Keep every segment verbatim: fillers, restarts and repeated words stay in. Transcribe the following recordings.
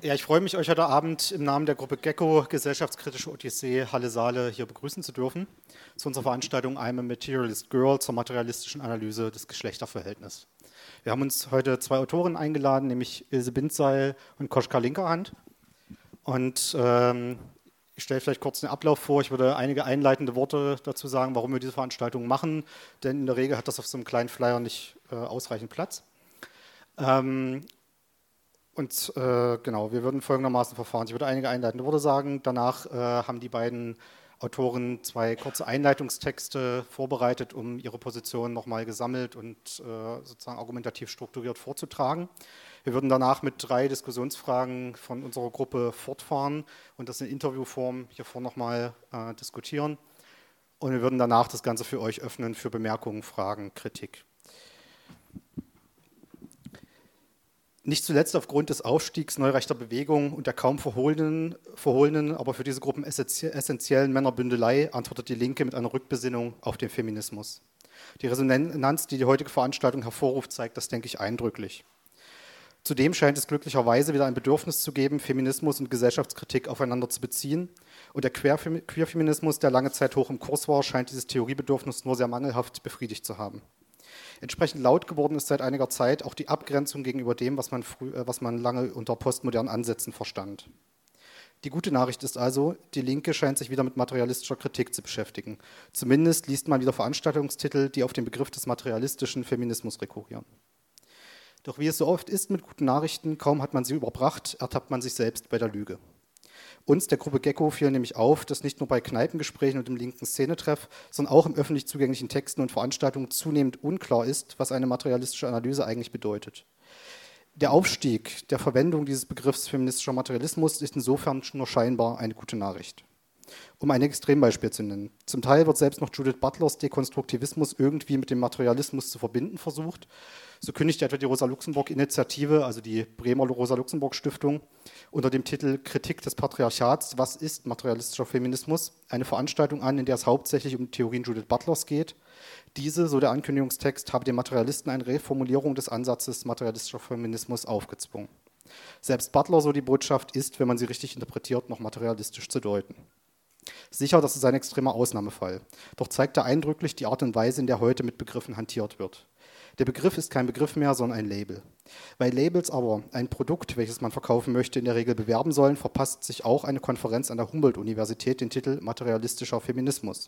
Ja, ich freue mich, euch heute Abend im Namen der Gruppe Gecko Gesellschaftskritische Odyssee Halle Saale hier begrüßen zu dürfen zu unserer Veranstaltung I'm a Materialist Girl zur materialistischen Analyse des Geschlechterverhältnisses. Wir haben uns heute zwei Autoren eingeladen, nämlich Ilse Bindseil und Koschka Linkerhand. Und ähm, ich stelle vielleicht kurz den Ablauf vor. Ich würde einige einleitende Worte dazu sagen, warum wir diese Veranstaltung machen, denn in der Regel hat das auf so einem kleinen Flyer nicht äh, ausreichend Platz. Ähm, Und äh, genau, wir würden folgendermaßen verfahren. Ich würde einige einleitende Worte sagen. Danach äh, haben die beiden Autoren zwei kurze Einleitungstexte vorbereitet, um ihre Position nochmal gesammelt und äh, sozusagen argumentativ strukturiert vorzutragen. Wir würden danach mit drei Diskussionsfragen von unserer Gruppe fortfahren und das in Interviewform hier vorne nochmal äh, diskutieren. Und wir würden danach das Ganze für euch öffnen für Bemerkungen, Fragen, Kritik. Nicht zuletzt aufgrund des Aufstiegs neurechter Bewegungen und der kaum verhohlenen, verhohlenen, aber für diese Gruppen essentiellen Männerbündelei antwortet die Linke mit einer Rückbesinnung auf den Feminismus. Die Resonanz, die die heutige Veranstaltung hervorruft, zeigt das, denke ich, eindrücklich. Zudem scheint es glücklicherweise wieder ein Bedürfnis zu geben, Feminismus und Gesellschaftskritik aufeinander zu beziehen. Und der Queerfeminismus, der lange Zeit hoch im Kurs war, scheint dieses Theoriebedürfnis nur sehr mangelhaft befriedigt zu haben. Entsprechend laut geworden ist seit einiger Zeit auch die Abgrenzung gegenüber dem, was man, früh, was man lange unter postmodernen Ansätzen verstand. Die gute Nachricht ist also, die Linke scheint sich wieder mit materialistischer Kritik zu beschäftigen. Zumindest liest man wieder Veranstaltungstitel, die auf den Begriff des materialistischen Feminismus rekurrieren. Doch wie es so oft ist mit guten Nachrichten, kaum hat man sie überbracht, ertappt man sich selbst bei der Lüge. Uns, der Gruppe Gecko, fiel nämlich auf, dass nicht nur bei Kneipengesprächen und im linken Szenetreff, sondern auch im öffentlich zugänglichen Texten und Veranstaltungen zunehmend unklar ist, was eine materialistische Analyse eigentlich bedeutet. Der Aufstieg der Verwendung dieses Begriffs feministischer Materialismus ist insofern nur scheinbar eine gute Nachricht. Um ein Extrembeispiel zu nennen. Zum Teil wird selbst noch Judith Butlers Dekonstruktivismus irgendwie mit dem Materialismus zu verbinden versucht. So kündigt etwa die Rosa-Luxemburg-Initiative, also die Bremer Rosa-Luxemburg-Stiftung, unter dem Titel Kritik des Patriarchats, was ist materialistischer Feminismus, eine Veranstaltung an, in der es hauptsächlich um Theorien Judith Butlers geht. Diese, so der Ankündigungstext, habe den Materialisten eine Reformulierung des Ansatzes materialistischer Feminismus aufgezwungen. Selbst Butler, so die Botschaft, ist, wenn man sie richtig interpretiert, noch materialistisch zu deuten. Sicher, das ist ein extremer Ausnahmefall, doch zeigt er eindrücklich die Art und Weise, in der heute mit Begriffen hantiert wird. Der Begriff ist kein Begriff mehr, sondern ein Label. Weil Labels aber ein Produkt, welches man verkaufen möchte, in der Regel bewerben sollen, verpasst sich auch eine Konferenz an der Humboldt-Universität den Titel Materialistischer Feminismus.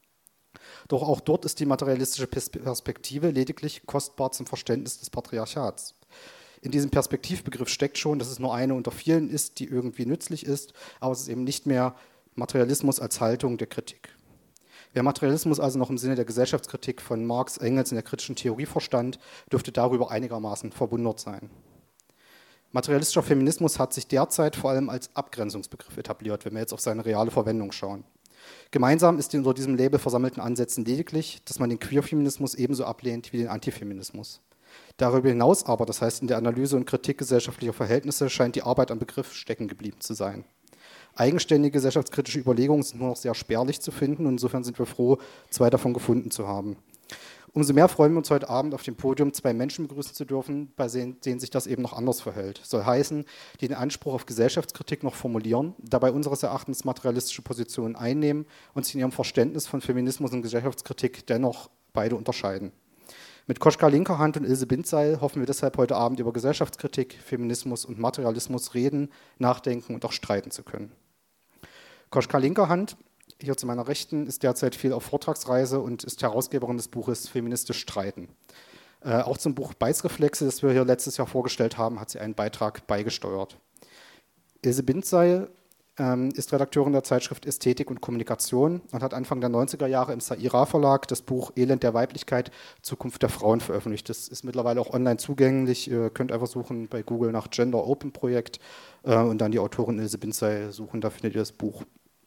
Doch auch dort ist die materialistische Perspektive lediglich kostbar zum Verständnis des Patriarchats. In diesem Perspektivbegriff steckt schon, dass es nur eine unter vielen ist, die irgendwie nützlich ist, aber es ist eben nicht mehr Materialismus als Haltung der Kritik. Wer Materialismus also noch im Sinne der Gesellschaftskritik von Marx, Engels in der kritischen Theorie verstand, dürfte darüber einigermaßen verwundert sein. Materialistischer Feminismus hat sich derzeit vor allem als Abgrenzungsbegriff etabliert, wenn wir jetzt auf seine reale Verwendung schauen. Gemeinsam ist den unter diesem Label versammelten Ansätzen lediglich, dass man den Queerfeminismus ebenso ablehnt wie den Antifeminismus. Darüber hinaus aber, das heißt in der Analyse und Kritik gesellschaftlicher Verhältnisse, scheint die Arbeit am Begriff stecken geblieben zu sein. Eigenständige gesellschaftskritische Überlegungen sind nur noch sehr spärlich zu finden und insofern sind wir froh, zwei davon gefunden zu haben. Umso mehr freuen wir uns heute Abend auf dem Podium zwei Menschen begrüßen zu dürfen, bei denen sich das eben noch anders verhält. Soll heißen, die den Anspruch auf Gesellschaftskritik noch formulieren, dabei unseres Erachtens materialistische Positionen einnehmen und sich in ihrem Verständnis von Feminismus und Gesellschaftskritik dennoch beide unterscheiden. Mit Koschka Linkerhand und Ilse Bindseil hoffen wir deshalb heute Abend über Gesellschaftskritik, Feminismus und Materialismus reden, nachdenken und auch streiten zu können. Koschka Linkerhand, hier zu meiner Rechten, ist derzeit viel auf Vortragsreise und ist Herausgeberin des Buches Feministisch streiten. Äh, auch zum Buch Beißreflexe, das wir hier letztes Jahr vorgestellt haben, hat sie einen Beitrag beigesteuert. Ilse Bindseil ähm, ist Redakteurin der Zeitschrift Ästhetik und Kommunikation und hat Anfang der neunziger Jahre im Saira Verlag das Buch Elend der Weiblichkeit, Zukunft der Frauen veröffentlicht. Das ist mittlerweile auch online zugänglich. Ihr könnt einfach suchen bei Google nach Gender Open Projekt äh, und dann die Autorin Ilse Bindseil suchen, da findet ihr das Buch.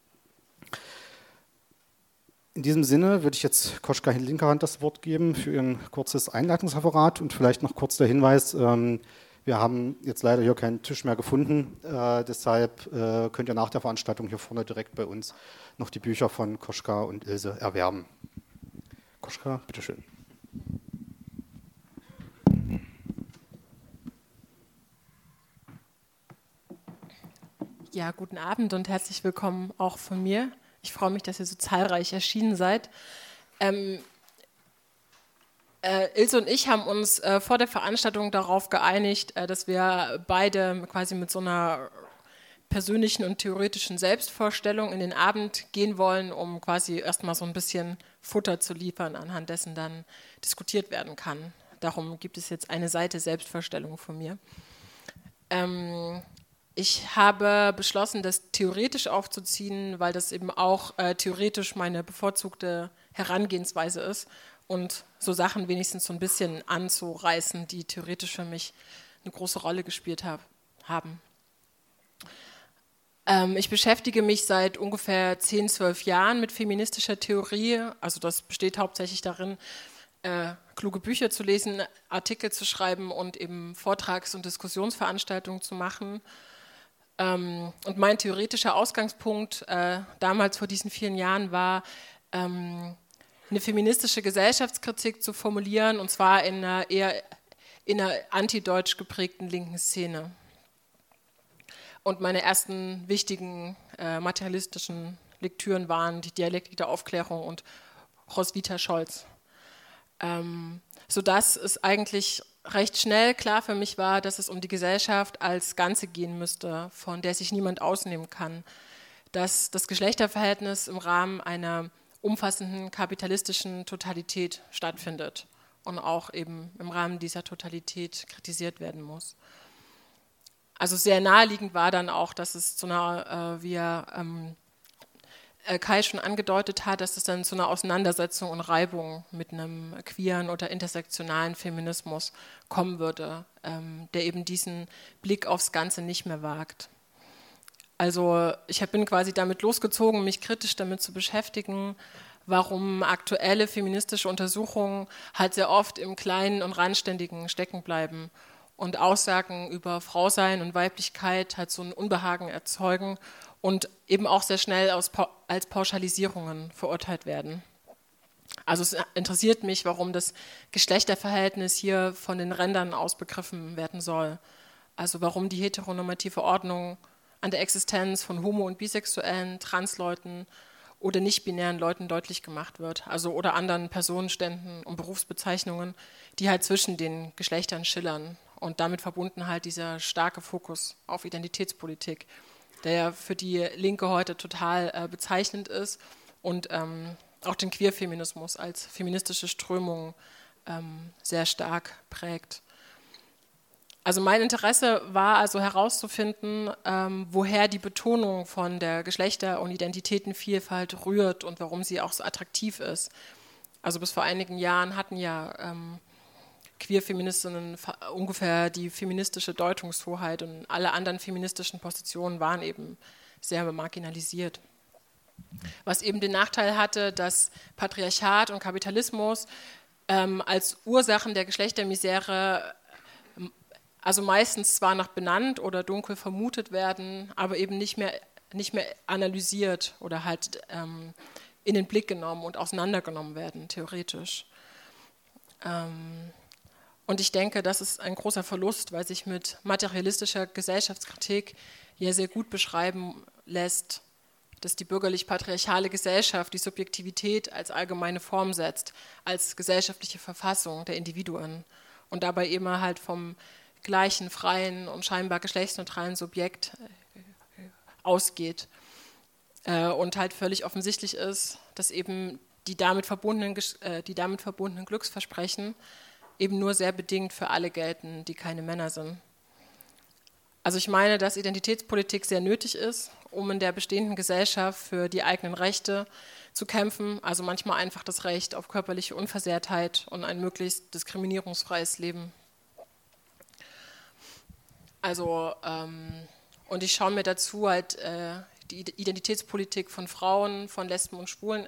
In diesem Sinne würde ich jetzt Koschka Linkerhand das Wort geben für ein kurzes Einleitungsreferat und vielleicht noch kurz der Hinweis, ähm, wir haben jetzt leider hier keinen Tisch mehr gefunden, äh, deshalb äh, könnt ihr nach der Veranstaltung hier vorne direkt bei uns noch die Bücher von Koschka und Ilse erwerben. Koschka, bitteschön. Ja, guten Abend und herzlich willkommen auch von mir. Ich freue mich, dass ihr so zahlreich erschienen seid. Ähm, äh, Ilse und ich haben uns äh, vor der Veranstaltung darauf geeinigt, äh, dass wir beide quasi mit so einer persönlichen und theoretischen Selbstvorstellung in den Abend gehen wollen, um quasi erstmal so ein bisschen Futter zu liefern, anhand dessen dann diskutiert werden kann. Darum gibt es jetzt eine Seite Selbstvorstellung von mir. Ähm, Ich habe beschlossen, das theoretisch aufzuziehen, weil das eben auch äh, theoretisch meine bevorzugte Herangehensweise ist und so Sachen wenigstens so ein bisschen anzureißen, die theoretisch für mich eine große Rolle gespielt hab, haben. Ähm, ich beschäftige mich seit ungefähr zehn, zwölf Jahren mit feministischer Theorie. Also das besteht hauptsächlich darin, äh, kluge Bücher zu lesen, Artikel zu schreiben und eben Vortrags- und Diskussionsveranstaltungen zu machen. Und mein theoretischer Ausgangspunkt äh, damals vor diesen vielen Jahren war, ähm, eine feministische Gesellschaftskritik zu formulieren, und zwar in einer eher in einer antideutsch geprägten linken Szene. Und meine ersten wichtigen äh, materialistischen Lektüren waren die Dialektik der Aufklärung und Roswitha Scholz. Ähm, sodass es eigentlich recht schnell klar für mich war, dass es um die Gesellschaft als Ganze gehen müsste, von der sich niemand ausnehmen kann. Dass das Geschlechterverhältnis im Rahmen einer umfassenden kapitalistischen Totalität stattfindet und auch eben im Rahmen dieser Totalität kritisiert werden muss. Also sehr naheliegend war dann auch, dass es zu einer, äh, wie er ähm, Kai schon angedeutet hat, dass es dann zu einer Auseinandersetzung und Reibung mit einem queeren oder intersektionalen Feminismus kommen würde, ähm, der eben diesen Blick aufs Ganze nicht mehr wagt. Also ich bin quasi damit losgezogen, mich kritisch damit zu beschäftigen, warum aktuelle feministische Untersuchungen halt sehr oft im Kleinen und Randständigen stecken bleiben und Aussagen über Frausein und Weiblichkeit halt so ein Unbehagen erzeugen und eben auch sehr schnell aus, als Pauschalisierungen verurteilt werden. Also es interessiert mich, warum das Geschlechterverhältnis hier von den Rändern aus begriffen werden soll. Also warum die heteronormative Ordnung an der Existenz von homo- und bisexuellen, Transleuten oder nicht-binären Leuten deutlich gemacht wird. Also oder anderen Personenständen und Berufsbezeichnungen, die halt zwischen den Geschlechtern schillern. Und damit verbunden halt dieser starke Fokus auf Identitätspolitik, der ja für die Linke heute total äh, bezeichnend ist und ähm, auch den Queerfeminismus als feministische Strömung ähm, sehr stark prägt. Also mein Interesse war also herauszufinden, ähm, woher die Betonung von der Geschlechter- und Identitätenvielfalt rührt und warum sie auch so attraktiv ist. Also bis vor einigen Jahren hatten ja ähm, Queer-Feministinnen ungefähr die feministische Deutungshoheit und alle anderen feministischen Positionen waren eben sehr marginalisiert. Was eben den Nachteil hatte, dass Patriarchat und Kapitalismus ähm, als Ursachen der Geschlechtermisere also meistens zwar noch benannt oder dunkel vermutet werden, aber eben nicht mehr, nicht mehr analysiert oder halt ähm, in den Blick genommen und auseinandergenommen werden, theoretisch. Ähm, Und ich denke, das ist ein großer Verlust, weil sich mit materialistischer Gesellschaftskritik ja sehr gut beschreiben lässt, dass die bürgerlich-patriarchale Gesellschaft die Subjektivität als allgemeine Form setzt, als gesellschaftliche Verfassung der Individuen und dabei immer halt vom gleichen, freien und scheinbar geschlechtsneutralen Subjekt ausgeht. Und halt völlig offensichtlich ist, dass eben die damit verbundenen, die damit verbundenen Glücksversprechen eben nur sehr bedingt für alle gelten, die keine Männer sind. Also ich meine, dass Identitätspolitik sehr nötig ist, um in der bestehenden Gesellschaft für die eigenen Rechte zu kämpfen, also manchmal einfach das Recht auf körperliche Unversehrtheit und ein möglichst diskriminierungsfreies Leben. Also, ähm, und ich schaue mir dazu halt äh, die Identitätspolitik von Frauen, von Lesben und Schwulen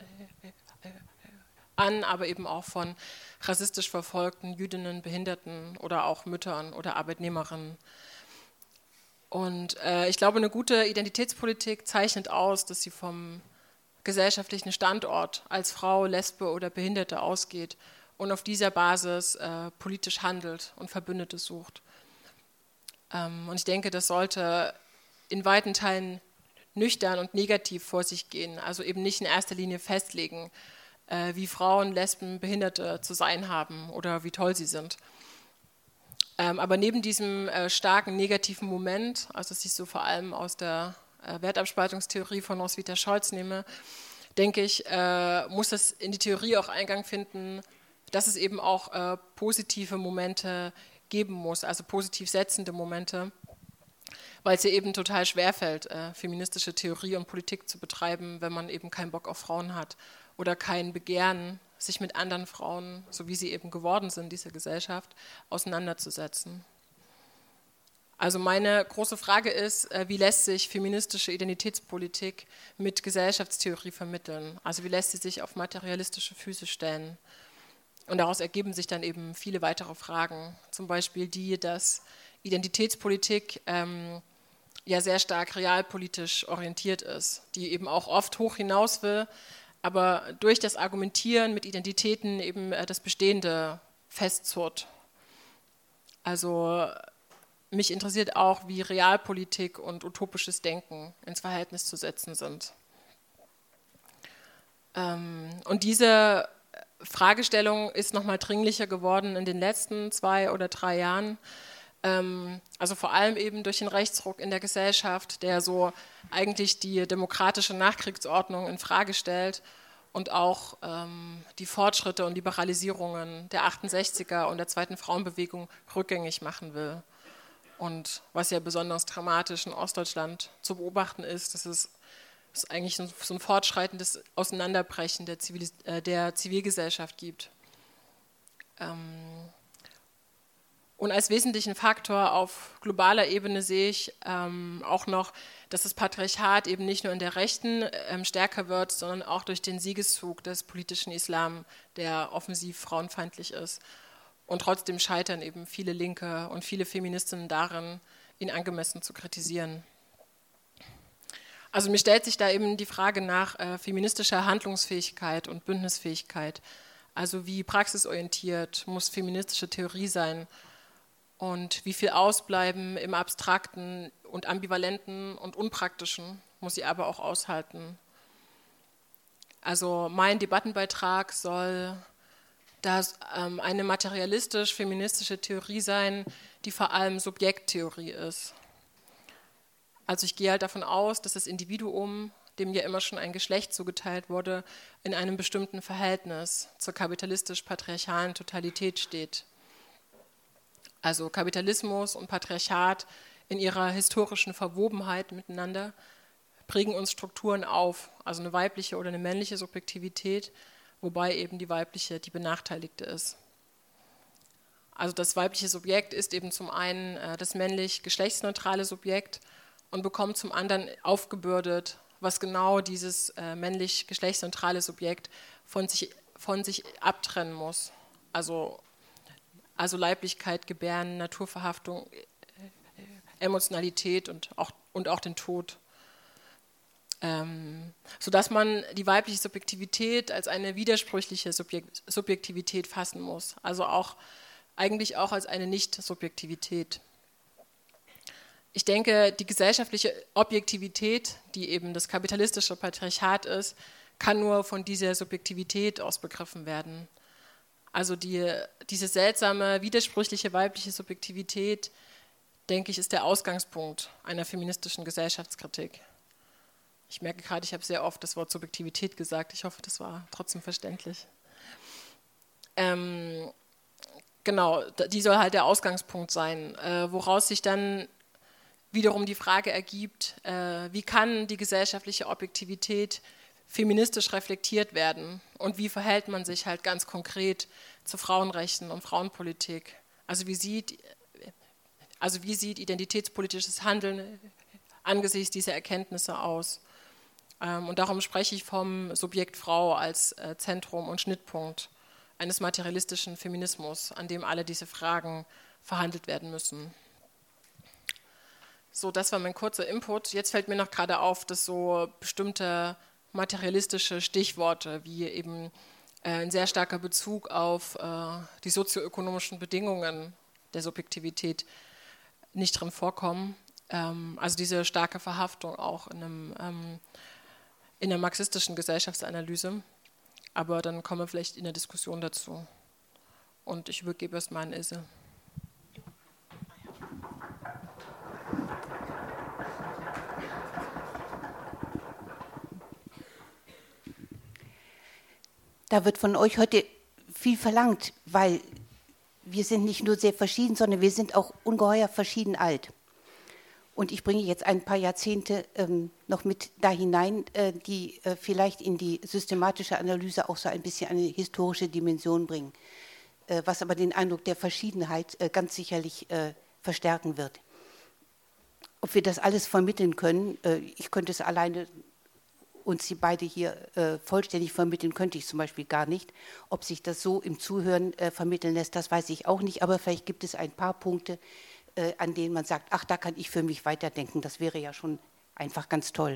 an, aber eben auch von rassistisch verfolgten Jüdinnen, Behinderten oder auch Müttern oder Arbeitnehmerinnen. Und äh, ich glaube, eine gute Identitätspolitik zeichnet aus, dass sie vom gesellschaftlichen Standort als Frau, Lesbe oder Behinderte ausgeht und auf dieser Basis äh, politisch handelt und Verbündete sucht. Ähm, und ich denke, das sollte in weiten Teilen nüchtern und negativ vor sich gehen, also eben nicht in erster Linie festlegen, äh, wie Frauen, Lesben, Behinderte zu sein haben oder wie toll sie sind. Ähm, aber neben diesem äh, starken negativen Moment, also das ich so vor allem aus der äh, Wertabspaltungstheorie von Roswitha Scholz nehme, denke ich, äh, muss das in die Theorie auch Eingang finden, dass es eben auch äh, positive Momente geben muss, also positiv setzende Momente, weil es ja eben total schwerfällt, äh, feministische Theorie und Politik zu betreiben, wenn man eben keinen Bock auf Frauen hat oder kein Begehren, sich mit anderen Frauen, so wie sie eben geworden sind in dieser Gesellschaft, auseinanderzusetzen. Also meine große Frage ist, äh, wie lässt sich feministische Identitätspolitik mit Gesellschaftstheorie vermitteln? Also wie lässt sie sich auf materialistische Füße stellen? Und daraus ergeben sich dann eben viele weitere Fragen, zum Beispiel die, dass Identitätspolitik ähm, ja sehr stark realpolitisch orientiert ist, die eben auch oft hoch hinaus will, aber durch das Argumentieren mit Identitäten eben äh, das Bestehende festzurrt. Also mich interessiert auch, wie Realpolitik und utopisches Denken ins Verhältnis zu setzen sind. Ähm, und diese Fragestellung ist nochmal dringlicher geworden in den letzten zwei oder drei Jahren. Ähm, also vor allem eben durch den Rechtsruck in der Gesellschaft, der so eigentlich die demokratische Nachkriegsordnung in Frage stellt und auch ähm, die Fortschritte und Liberalisierungen der achtundsechziger und der zweiten Frauenbewegung rückgängig machen will. Und was ja besonders dramatisch in Ostdeutschland zu beobachten ist, dass es es eigentlich so ein fortschreitendes Auseinanderbrechen der, Zivil äh, der Zivilgesellschaft gibt. Ähm und als wesentlichen Faktor auf globaler Ebene sehe ich ähm, auch noch, dass das Patriarchat eben nicht nur in der Rechten ähm, stärker wird, sondern auch durch den Siegeszug des politischen Islam, der offensiv frauenfeindlich ist. Und trotzdem scheitern eben viele Linke und viele Feministinnen darin, ihn angemessen zu kritisieren. Also mir stellt sich da eben die Frage nach äh, feministischer Handlungsfähigkeit und Bündnisfähigkeit. Also wie praxisorientiert muss feministische Theorie sein und wie viel Ausbleiben im Abstrakten und Ambivalenten und Unpraktischen muss sie aber auch aushalten. Also mein Debattenbeitrag soll das, ähm, eine materialistisch-feministische Theorie sein, die vor allem Subjekttheorie ist. Also ich gehe halt davon aus, dass das Individuum, dem ja immer schon ein Geschlecht zugeteilt wurde, in einem bestimmten Verhältnis zur kapitalistisch-patriarchalen Totalität steht. Also Kapitalismus und Patriarchat in ihrer historischen Verwobenheit miteinander prägen uns Strukturen auf, also eine weibliche oder eine männliche Subjektivität, wobei eben die weibliche die benachteiligte ist. Also das weibliche Subjekt ist eben zum einen äh, das männlich geschlechtsneutrale Subjekt und bekommt zum anderen aufgebürdet, was genau dieses äh, männlich geschlechtsneutrale Subjekt von sich, von sich abtrennen muss. Also, also Leiblichkeit, Gebären, Naturverhaftung, Emotionalität und auch, und auch den Tod. Ähm, sodass man die weibliche Subjektivität als eine widersprüchliche Subjekt, Subjektivität fassen muss. Also auch, eigentlich auch als eine Nicht-Subjektivität. Ich denke, die gesellschaftliche Objektivität, die eben das kapitalistische Patriarchat ist, kann nur von dieser Subjektivität aus begriffen werden. Also die, diese seltsame, widersprüchliche weibliche Subjektivität, denke ich, ist der Ausgangspunkt einer feministischen Gesellschaftskritik. Ich merke gerade, ich habe sehr oft das Wort Subjektivität gesagt. Ich hoffe, das war trotzdem verständlich. Ähm, genau, die soll halt der Ausgangspunkt sein, äh, woraus sich dann wiederum die Frage ergibt, äh, wie kann die gesellschaftliche Objektivität feministisch reflektiert werden und wie verhält man sich halt ganz konkret zu Frauenrechten und Frauenpolitik. Also wie sieht, also wie sieht identitätspolitisches Handeln angesichts dieser Erkenntnisse aus? Ähm, und darum spreche ich vom Subjekt Frau als äh, Zentrum und Schnittpunkt eines materialistischen Feminismus, an dem alle diese Fragen verhandelt werden müssen. So, das war mein kurzer Input. Jetzt fällt mir noch gerade auf, dass so bestimmte materialistische Stichworte wie eben äh, ein sehr starker Bezug auf äh, die sozioökonomischen Bedingungen der Subjektivität nicht drin vorkommen. ähm, also diese starke Verhaftung auch in, einem, ähm, in der marxistischen Gesellschaftsanalyse. Aber dann kommen wir vielleicht in der Diskussion dazu. Und ich übergebe es mal an Ilse. Da wird von euch heute viel verlangt, weil wir sind nicht nur sehr verschieden, sondern wir sind auch ungeheuer verschieden alt. Und ich bringe jetzt ein paar Jahrzehnte ähm, noch mit da hinein, äh, die äh, vielleicht in die systematische Analyse auch so ein bisschen eine historische Dimension bringen, äh, was aber den Eindruck der Verschiedenheit äh, ganz sicherlich äh, verstärken wird. Ob wir das alles vermitteln können, äh, ich könnte es alleine uns die beide hier äh, vollständig vermitteln, könnte ich zum Beispiel gar nicht. Ob sich das so im Zuhören äh, vermitteln lässt, das weiß ich auch nicht, aber vielleicht gibt es ein paar Punkte, äh, an denen man sagt, ach, da kann ich für mich weiterdenken, das wäre ja schon einfach ganz toll.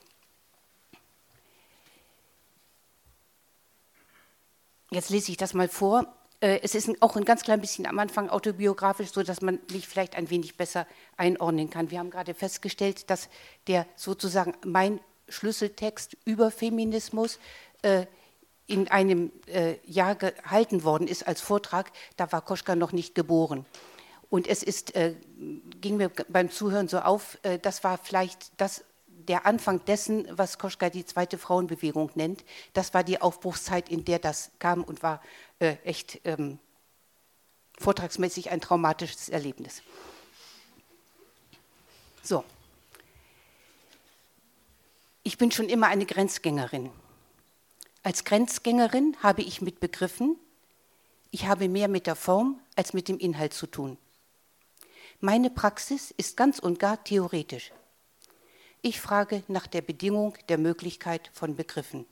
Jetzt lese ich das mal vor. Äh, es ist auch ein ganz klein bisschen am Anfang autobiografisch, so dass man mich vielleicht ein wenig besser einordnen kann. Wir haben gerade festgestellt, dass der sozusagen mein Schlüsseltext über Feminismus äh, in einem äh, Jahr gehalten worden ist als Vortrag, da war Koschka noch nicht geboren. Und es ist, äh, ging mir beim Zuhören so auf, äh, das war vielleicht das, der Anfang dessen, was Koschka die zweite Frauenbewegung nennt. Das war die Aufbruchszeit, in der das kam und war äh, echt ähm, vortragsmäßig ein traumatisches Erlebnis. So. Ich bin schon immer eine Grenzgängerin. Als Grenzgängerin habe ich mit Begriffen, ich habe mehr mit der Form als mit dem Inhalt zu tun. Meine Praxis ist ganz und gar theoretisch. Ich frage nach der Bedingung der Möglichkeit von Begriffen.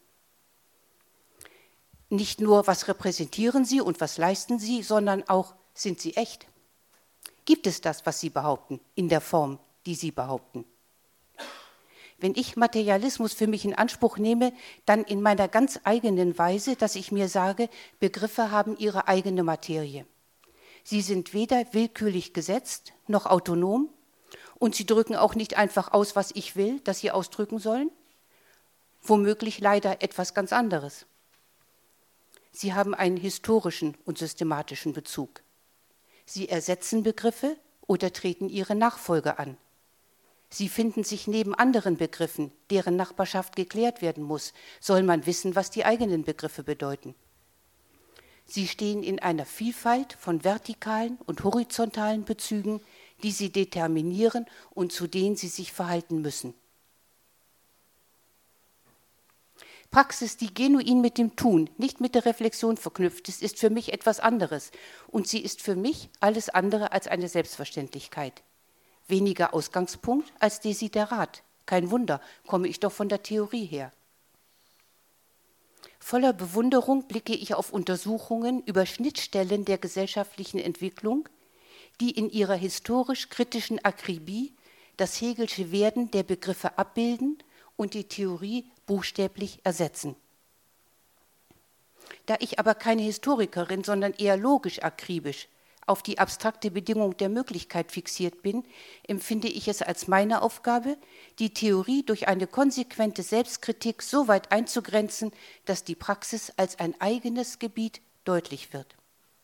Nicht nur, was repräsentieren sie und was leisten sie, sondern auch, sind sie echt? Gibt es das, was sie behaupten, in der Form, die sie behaupten? Wenn ich Materialismus für mich in Anspruch nehme, dann in meiner ganz eigenen Weise, dass ich mir sage, Begriffe haben ihre eigene Materie. Sie sind weder willkürlich gesetzt noch autonom und sie drücken auch nicht einfach aus, was ich will, dass sie ausdrücken sollen. Womöglich leider etwas ganz anderes. Sie haben einen historischen und systematischen Bezug. Sie ersetzen Begriffe oder treten ihre Nachfolge an. Sie finden sich neben anderen Begriffen, deren Nachbarschaft geklärt werden muss, soll man wissen, was die eigenen Begriffe bedeuten. Sie stehen in einer Vielfalt von vertikalen und horizontalen Bezügen, die sie determinieren und zu denen sie sich verhalten müssen. Praxis, die genuin mit dem Tun, nicht mit der Reflexion verknüpft ist, ist für mich etwas anderes. Und sie ist für mich alles andere als eine Selbstverständlichkeit. Weniger Ausgangspunkt als Desiderat. Kein Wunder, komme ich doch von der Theorie her. Voller Bewunderung blicke ich auf Untersuchungen über Schnittstellen der gesellschaftlichen Entwicklung, die in ihrer historisch-kritischen Akribie das Hegelsche Werden der Begriffe abbilden und die Theorie buchstäblich ersetzen. Da ich aber keine Historikerin, sondern eher logisch akribisch auf die abstrakte Bedingung der Möglichkeit fixiert bin, empfinde ich es als meine Aufgabe, die Theorie durch eine konsequente Selbstkritik so weit einzugrenzen, dass die Praxis als ein eigenes Gebiet deutlich wird.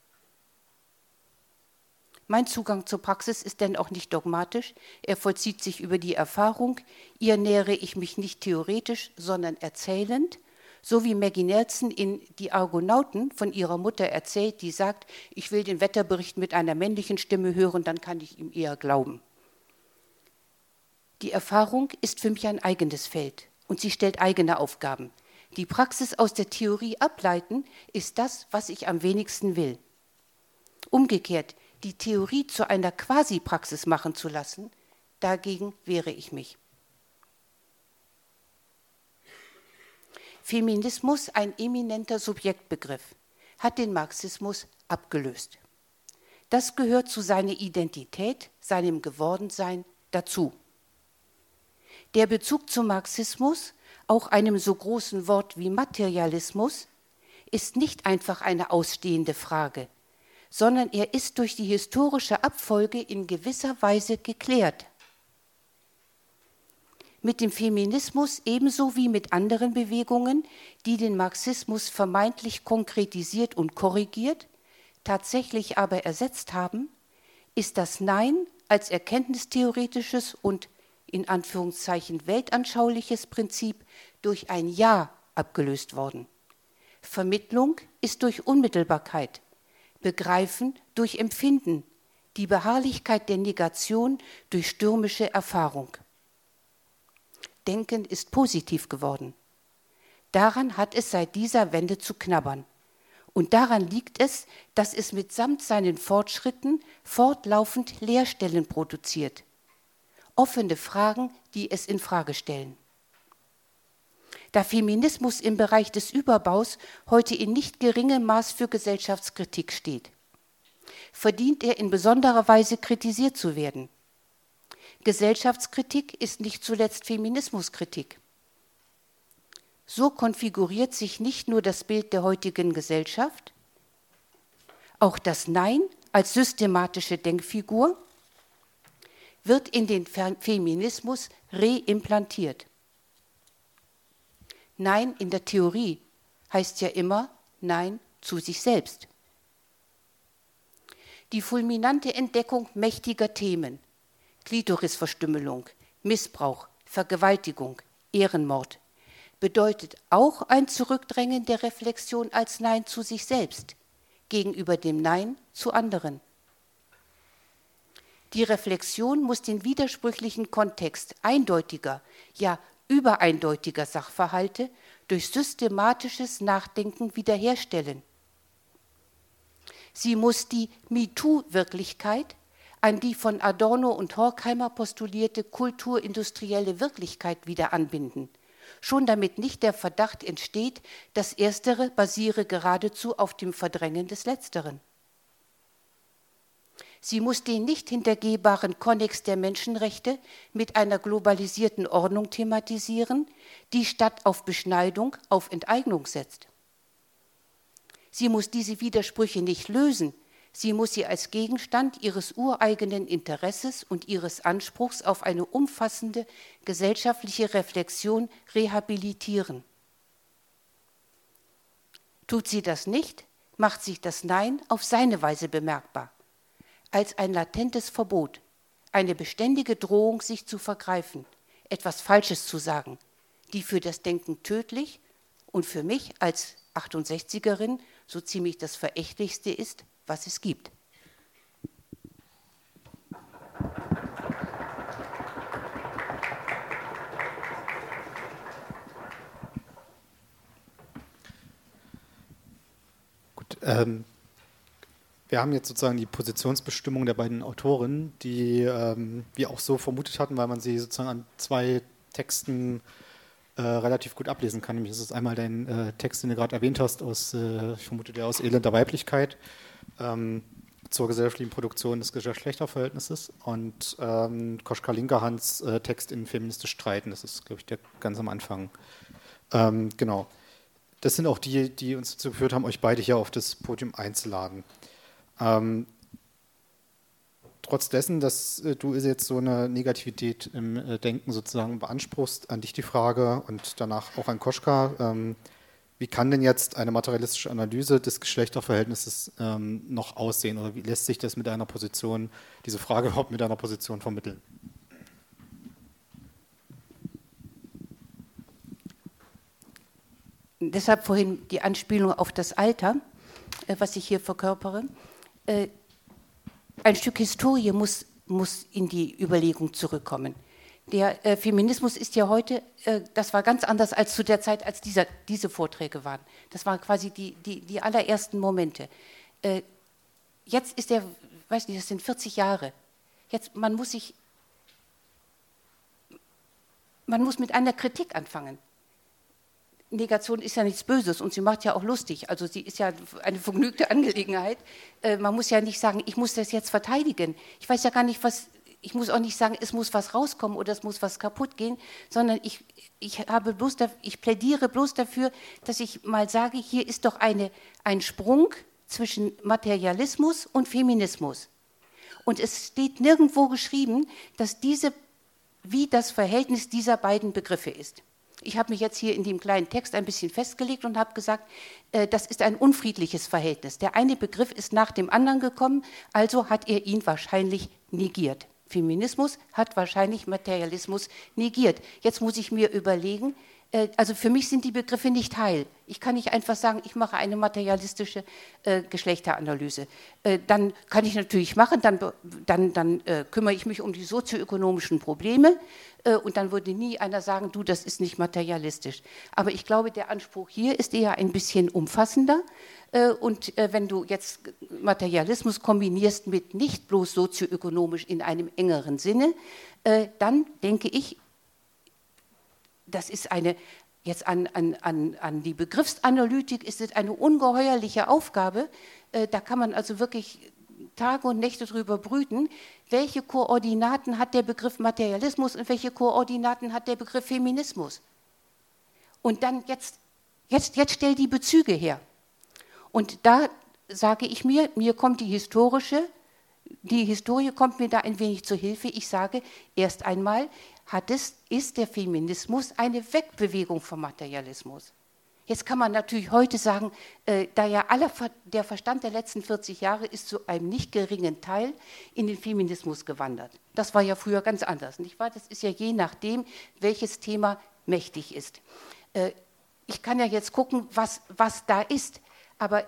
Mein Zugang zur Praxis ist denn auch nicht dogmatisch, er vollzieht sich über die Erfahrung, ihr nähere ich mich nicht theoretisch, sondern erzählend, so wie Maggie Nelson in Die Argonauten von ihrer Mutter erzählt, die sagt, ich will den Wetterbericht mit einer männlichen Stimme hören, dann kann ich ihm eher glauben. Die Erfahrung ist für mich ein eigenes Feld und sie stellt eigene Aufgaben. Die Praxis aus der Theorie ableiten ist das, was ich am wenigsten will. Umgekehrt, die Theorie zu einer Quasi-Praxis machen zu lassen, dagegen wehre ich mich. Feminismus, ein eminenter Subjektbegriff, hat den Marxismus abgelöst. Das gehört zu seiner Identität, seinem Gewordensein dazu. Der Bezug zum Marxismus, auch einem so großen Wort wie Materialismus, ist nicht einfach eine ausstehende Frage, sondern er ist durch die historische Abfolge in gewisser Weise geklärt. mit dem Feminismus ebenso wie mit anderen Bewegungen, die den Marxismus vermeintlich konkretisiert und korrigiert, tatsächlich aber ersetzt haben, ist das Nein als erkenntnistheoretisches und in Anführungszeichen weltanschauliches Prinzip durch ein Ja abgelöst worden. Vermittlung ist durch Unmittelbarkeit, Begreifen durch Empfinden, die Beharrlichkeit der Negation durch stürmische Erfahrung. Denken ist positiv geworden. Daran hat es seit dieser Wende zu knabbern. Und daran liegt es, dass es mitsamt seinen Fortschritten fortlaufend Leerstellen produziert. Offene Fragen, die es in Frage stellen. Da Feminismus im Bereich des Überbaus heute in nicht geringem Maß für Gesellschaftskritik steht, verdient er in besonderer Weise kritisiert zu werden. Gesellschaftskritik ist nicht zuletzt Feminismuskritik. So konfiguriert sich nicht nur das Bild der heutigen Gesellschaft, auch das Nein als systematische Denkfigur wird in den Feminismus reimplantiert. Nein in der Theorie heißt ja immer Nein zu sich selbst. Die fulminante Entdeckung mächtiger Themen, Klitorisverstümmelung, Missbrauch, Vergewaltigung, Ehrenmord, bedeutet auch ein Zurückdrängen der Reflexion als Nein zu sich selbst gegenüber dem Nein zu anderen. Die Reflexion muss den widersprüchlichen Kontext eindeutiger, ja übereindeutiger Sachverhalte durch systematisches Nachdenken wiederherstellen. Sie muss die MeToo-Wirklichkeit an die von Adorno und Horkheimer postulierte kulturindustrielle Wirklichkeit wieder anbinden, schon damit nicht der Verdacht entsteht, das Erstere basiere geradezu auf dem Verdrängen des Letzteren. Sie muss den nicht hintergehbaren Konnex der Menschenrechte mit einer globalisierten Ordnung thematisieren, die statt auf Beschneidung auf Enteignung setzt. Sie muss diese Widersprüche nicht lösen, sie muss sie als Gegenstand ihres ureigenen Interesses und ihres Anspruchs auf eine umfassende gesellschaftliche Reflexion rehabilitieren. Tut sie das nicht, macht sich das Nein auf seine Weise bemerkbar, als ein latentes Verbot, eine beständige Drohung, sich zu vergreifen, etwas Falsches zu sagen, die für das Denken tödlich und für mich als achtundsechzigerin so ziemlich das Verächtlichste ist, was es gibt. Gut, ähm, wir haben jetzt sozusagen die Positionsbestimmung der beiden Autorinnen, die ähm, wir auch so vermutet hatten, weil man sie sozusagen an zwei Texten äh, relativ gut ablesen kann. Nämlich ist es einmal dein äh, Text, den du gerade erwähnt hast, aus, äh, ich vermute, der aus Elend der Weiblichkeit, ähm, zur gesellschaftlichen Produktion des Geschlechterverhältnisses, und ähm, Koschka Linkerhans äh, Text in Feministisch Streiten. Das ist, glaube ich, der ganz am Anfang. Ähm, genau. Das sind auch die, die uns dazu geführt haben, euch beide hier auf das Podium einzuladen. Ähm, trotz dessen, dass äh, du jetzt so eine Negativität im äh, Denken sozusagen beanspruchst, an dich die Frage und danach auch an Koschka, ähm, wie kann denn jetzt eine materialistische Analyse des Geschlechterverhältnisses ähm, noch aussehen, oder wie lässt sich das mit einer Position, diese Frage überhaupt mit einer Position vermitteln? Deshalb vorhin die Anspielung auf das Alter, äh, was ich hier verkörpere. Äh, ein Stück Historie muss, muss in die Überlegung zurückkommen. Der äh, Feminismus ist ja heute, äh, das war ganz anders als zu der Zeit, als dieser, diese Vorträge waren. Das waren quasi die, die, die allerersten Momente. Äh, jetzt ist der, weiß nicht, das sind vierzig Jahre. Jetzt, man muss sich, man muss mit einer Kritik anfangen. Negation ist ja nichts Böses und sie macht ja auch lustig. Also sie ist ja eine vergnügte Angelegenheit. Äh, man muss ja nicht sagen, ich muss das jetzt verteidigen. Ich weiß ja gar nicht, was... Ich muss auch nicht sagen, es muss was rauskommen oder es muss was kaputt gehen, sondern ich, ich, habe bloß, ich plädiere bloß dafür, dass ich mal sage, hier ist doch eine, ein Sprung zwischen Materialismus und Feminismus. Und es steht nirgendwo geschrieben, dass diese wie das Verhältnis dieser beiden Begriffe ist. Ich habe mich jetzt hier in dem kleinen Text ein bisschen festgelegt und habe gesagt, äh, das ist ein unfriedliches Verhältnis. Der eine Begriff ist nach dem anderen gekommen, also hat er ihn wahrscheinlich negiert. Feminismus hat wahrscheinlich Materialismus negiert. Jetzt muss ich mir überlegen, äh, also für mich sind die Begriffe nicht heil. Ich kann nicht einfach sagen, ich mache eine materialistische äh, Geschlechteranalyse. Äh, dann kann ich natürlich machen, dann, dann, dann äh, kümmere ich mich um die sozioökonomischen Probleme äh, und dann würde nie einer sagen, du, das ist nicht materialistisch. Aber ich glaube, der Anspruch hier ist eher ein bisschen umfassender. Äh, und äh, wenn du jetzt Materialismus kombinierst mit nicht bloß sozioökonomisch in einem engeren Sinne, äh, dann denke ich, das ist eine, jetzt an, an, an, an die Begriffsanalytik ist es eine ungeheuerliche Aufgabe. Äh, da kann man also wirklich Tage und Nächte drüber brüten, welche Koordinaten hat der Begriff Materialismus und welche Koordinaten hat der Begriff Feminismus. Und dann jetzt, jetzt, jetzt stell die Bezüge her. Und da sage ich mir, mir kommt die historische, die Historie kommt mir da ein wenig zur Hilfe. Ich sage erst einmal, hat es, ist der Feminismus eine Wegbewegung vom Materialismus. Jetzt kann man natürlich heute sagen, äh, da ja aller, der Verstand der letzten vierzig Jahre ist zu einem nicht geringen Teil in den Feminismus gewandert. Das war ja früher ganz anders, nicht wahr? Das ist ja je nachdem, welches Thema mächtig ist. Äh, ich kann ja jetzt gucken, was, was da ist, aber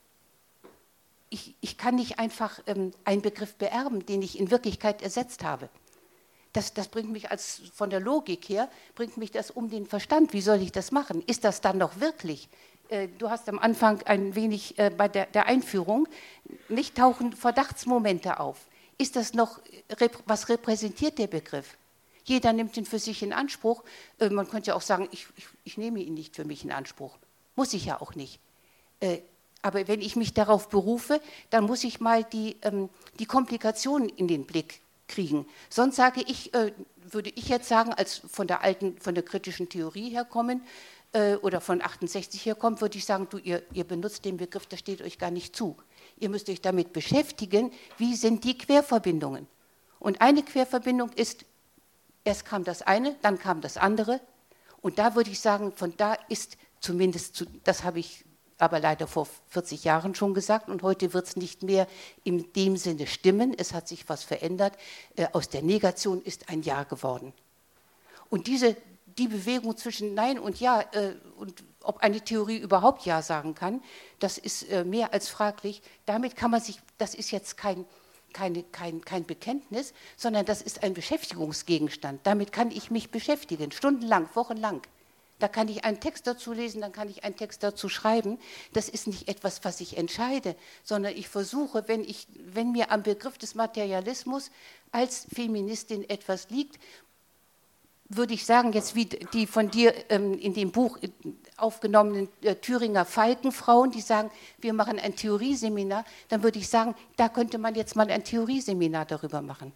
ich, ich kann nicht einfach ähm, einen Begriff beerben, den ich in Wirklichkeit ersetzt habe. Das, das bringt mich als, von der Logik her, bringt mich das um den Verstand. Wie soll ich das machen? Ist das dann noch wirklich? Äh, du hast am Anfang ein wenig äh, bei der, der Einführung, nicht tauchen Verdachtsmomente auf. Ist das noch, was repräsentiert der Begriff? Jeder nimmt ihn für sich in Anspruch. Äh, man könnte ja auch sagen, ich, ich, ich nehme ihn nicht für mich in Anspruch. Muss ich ja auch nicht. Äh, aber wenn ich mich darauf berufe, dann muss ich mal die, ähm, die Komplikationen in den Blick kriegen. Sonst sage ich, äh, würde ich jetzt sagen, als von der alten, von der kritischen Theorie herkommen äh, oder von achtundsechzig herkommt, würde ich sagen, du, ihr, ihr benutzt den Begriff, das steht euch gar nicht zu. Ihr müsst euch damit beschäftigen, wie sind die Querverbindungen. Und eine Querverbindung ist, erst kam das eine, dann kam das andere. Und da würde ich sagen, von da ist zumindest, zu, das habe ich aber leider vor vierzig Jahren schon gesagt und heute wird es nicht mehr in dem Sinne stimmen, es hat sich was verändert, äh, aus der Negation ist ein Ja geworden. Und diese, die Bewegung zwischen Nein und Ja äh, und ob eine Theorie überhaupt Ja sagen kann, das ist äh, mehr als fraglich. Damit kann man sich, das ist jetzt kein, keine, kein, kein Bekenntnis, sondern das ist ein Beschäftigungsgegenstand. Damit kann ich mich beschäftigen, stundenlang, wochenlang. Da kann ich einen Text dazu lesen, dann kann ich einen Text dazu schreiben. Das ist nicht etwas, was ich entscheide, sondern ich versuche, wenn, ich, wenn mir am Begriff des Materialismus als Feministin etwas liegt, würde ich sagen, jetzt wie die von dir ähm, in dem Buch aufgenommenen äh, Thüringer Falkenfrauen, die sagen, wir machen ein Theorieseminar, dann würde ich sagen, da könnte man jetzt mal ein Theorieseminar darüber machen.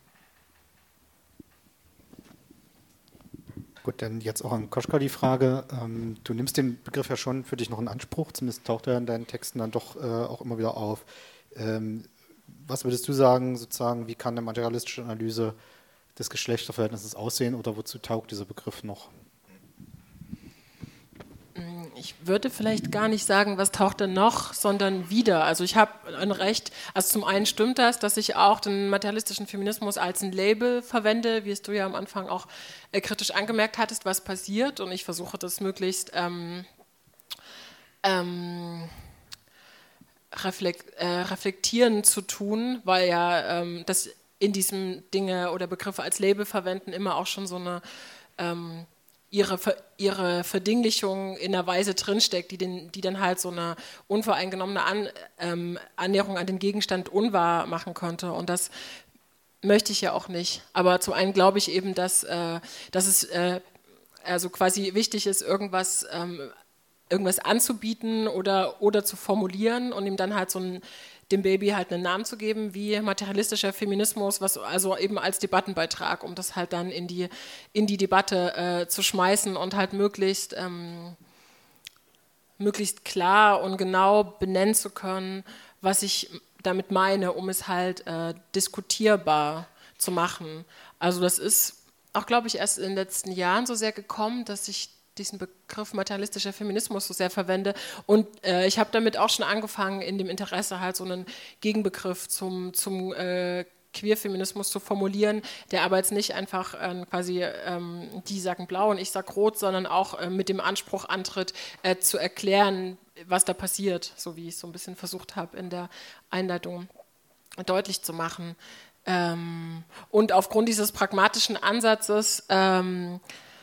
Gut, dann jetzt auch an Koschka die Frage. Ähm, du nimmst den Begriff ja schon für dich noch in Anspruch, zumindest taucht er in deinen Texten dann doch äh, auch immer wieder auf. Ähm, was würdest du sagen, sozusagen, wie kann eine materialistische Analyse des Geschlechterverhältnisses aussehen oder wozu taugt dieser Begriff noch? Ich würde vielleicht gar nicht sagen, was taucht denn noch, sondern wieder. Also ich habe ein Recht, also zum einen stimmt das, dass ich auch den materialistischen Feminismus als ein Label verwende, wie es du ja am Anfang auch äh, kritisch angemerkt hattest, was passiert und ich versuche das möglichst ähm, ähm, reflekt, äh, reflektierend zu tun, weil ja ähm, das in diesem Dinge oder Begriffe als Label verwenden immer auch schon so eine ähm, Ihre, ihre Verdinglichung in einer Weise drinsteckt, die, den, die dann halt so eine unvoreingenommene An, ähm, Annäherung an den Gegenstand unwahr machen könnte. Und das möchte ich ja auch nicht. Aber zum einen glaube ich eben, dass, äh, dass es äh, also quasi wichtig ist, irgendwas, ähm, irgendwas anzubieten oder, oder zu formulieren und ihm dann halt so ein dem Baby halt einen Namen zu geben, wie materialistischer Feminismus, was also eben als Debattenbeitrag, um das halt dann in die, in die Debatte äh, zu schmeißen und halt möglichst, ähm, möglichst klar und genau benennen zu können, was ich damit meine, um es halt äh, diskutierbar zu machen. Also das ist auch, glaube ich, erst in den letzten Jahren so sehr gekommen, dass ich diesen Begriff materialistischer Feminismus so sehr verwende. Und äh, ich habe damit auch schon angefangen, in dem Interesse halt so einen Gegenbegriff zum, zum äh, Queerfeminismus zu formulieren, der aber jetzt nicht einfach äh, quasi ähm, die sagen blau und ich sag rot, sondern auch äh, mit dem Anspruch antritt, äh, zu erklären, was da passiert, so wie ich es so ein bisschen versucht habe in der Einleitung deutlich zu machen. Ähm, und aufgrund dieses pragmatischen Ansatzes ähm,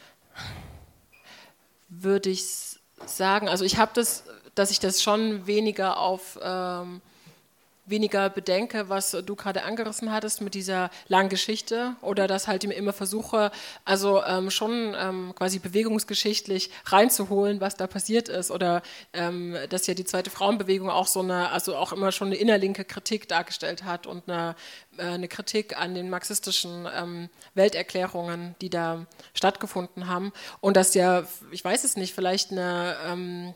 würde ich sagen, also ich habe das, dass ich das schon weniger auf ähm, weniger bedenke, was du gerade angerissen hattest mit dieser langen Geschichte oder dass halt immer versuche, also ähm, schon ähm, quasi bewegungsgeschichtlich reinzuholen, was da passiert ist oder ähm, dass ja die zweite Frauenbewegung auch so eine, also auch immer schon eine innerlinke Kritik dargestellt hat und eine, äh, eine Kritik an den marxistischen ähm, Welterklärungen, die da stattgefunden haben und dass ja, ich weiß es nicht, vielleicht eine ähm,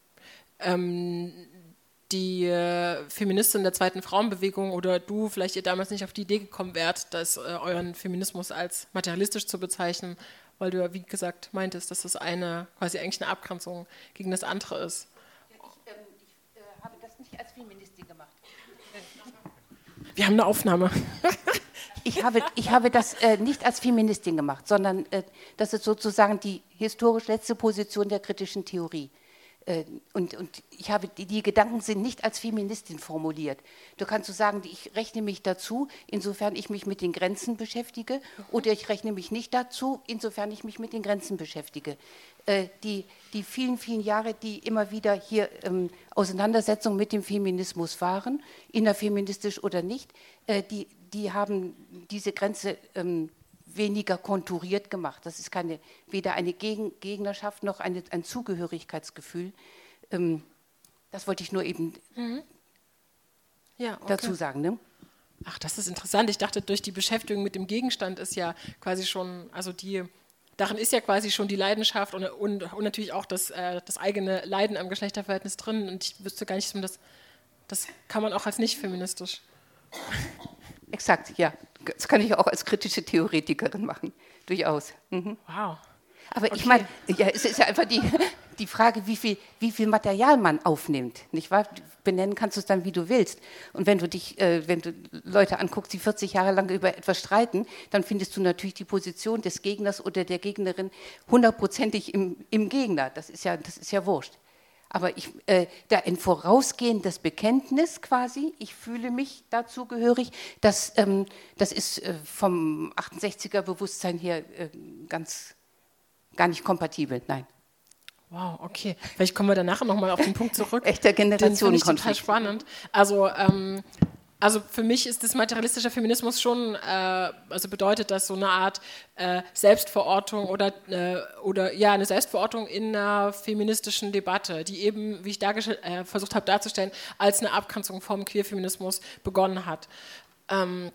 ähm, die äh, Feministin der zweiten Frauenbewegung oder du vielleicht ihr damals nicht auf die Idee gekommen wärt, dass äh, euren Feminismus als materialistisch zu bezeichnen, weil du ja, wie gesagt, meintest, dass das eine quasi eigentlich eine Abgrenzung gegen das andere ist. Ja, ich ähm, ich äh, habe das nicht als Feministin gemacht. Wir haben eine Aufnahme. Ich habe, ich habe das äh, nicht als Feministin gemacht, sondern äh, das ist sozusagen die historisch letzte Position der kritischen Theorie. Und, und ich habe, die, die Gedanken sind nicht als Feministin formuliert. Du kannst so sagen, ich rechne mich dazu, insofern ich mich mit den Grenzen beschäftige, oder ich rechne mich nicht dazu, insofern ich mich mit den Grenzen beschäftige. Äh, die, die vielen, vielen Jahre, die immer wieder hier ähm, Auseinandersetzungen mit dem Feminismus waren, innerfeministisch oder nicht, äh, die, die haben diese Grenze ähm, weniger konturiert gemacht. Das ist keine, weder eine Gegen, Gegnerschaft noch eine, ein Zugehörigkeitsgefühl. Ähm, das wollte ich nur eben mhm. ja, okay. dazu sagen. Ne? Ach, das ist interessant. Ich dachte, durch die Beschäftigung mit dem Gegenstand ist ja quasi schon, also die, darin ist ja quasi schon die Leidenschaft und, und, und natürlich auch das, äh, das eigene Leiden am Geschlechterverhältnis drin. Und ich wüsste gar nicht, das, das kann man auch als nicht feministisch. Exakt, ja. Das kann ich auch als kritische Theoretikerin machen, durchaus. Mhm. Wow. Aber okay. ich meine, ja, es ist ja einfach die, die Frage, wie viel, wie viel Material man aufnimmt, nicht wahr? Benennen kannst du es dann, wie du willst. Und wenn du dich, äh, wenn du Leute anguckst, die vierzig Jahre lang über etwas streiten, dann findest du natürlich die Position des Gegners oder der Gegnerin hundertprozentig im, im Gegner. Das ist ja, das ist ja wurscht. Aber ich, äh, da ein vorausgehendes Bekenntnis quasi, ich fühle mich dazugehörig, das, ähm, das ist äh, vom achtundsechziger Bewusstsein her äh, ganz, gar nicht kompatibel, nein. Wow, okay. Vielleicht kommen wir dann nachher nochmal auf den Punkt zurück. Echter Generationenkonflikt. Den finde ich total spannend. Also, ähm, Also für mich ist das materialistischer Feminismus schon, äh, also bedeutet das so eine Art äh, Selbstverortung oder, äh, oder ja, eine Selbstverortung in einer feministischen Debatte, die eben, wie ich dargestell, äh, versucht habe darzustellen, als eine Abgrenzung vom Queerfeminismus begonnen hat. Ähm,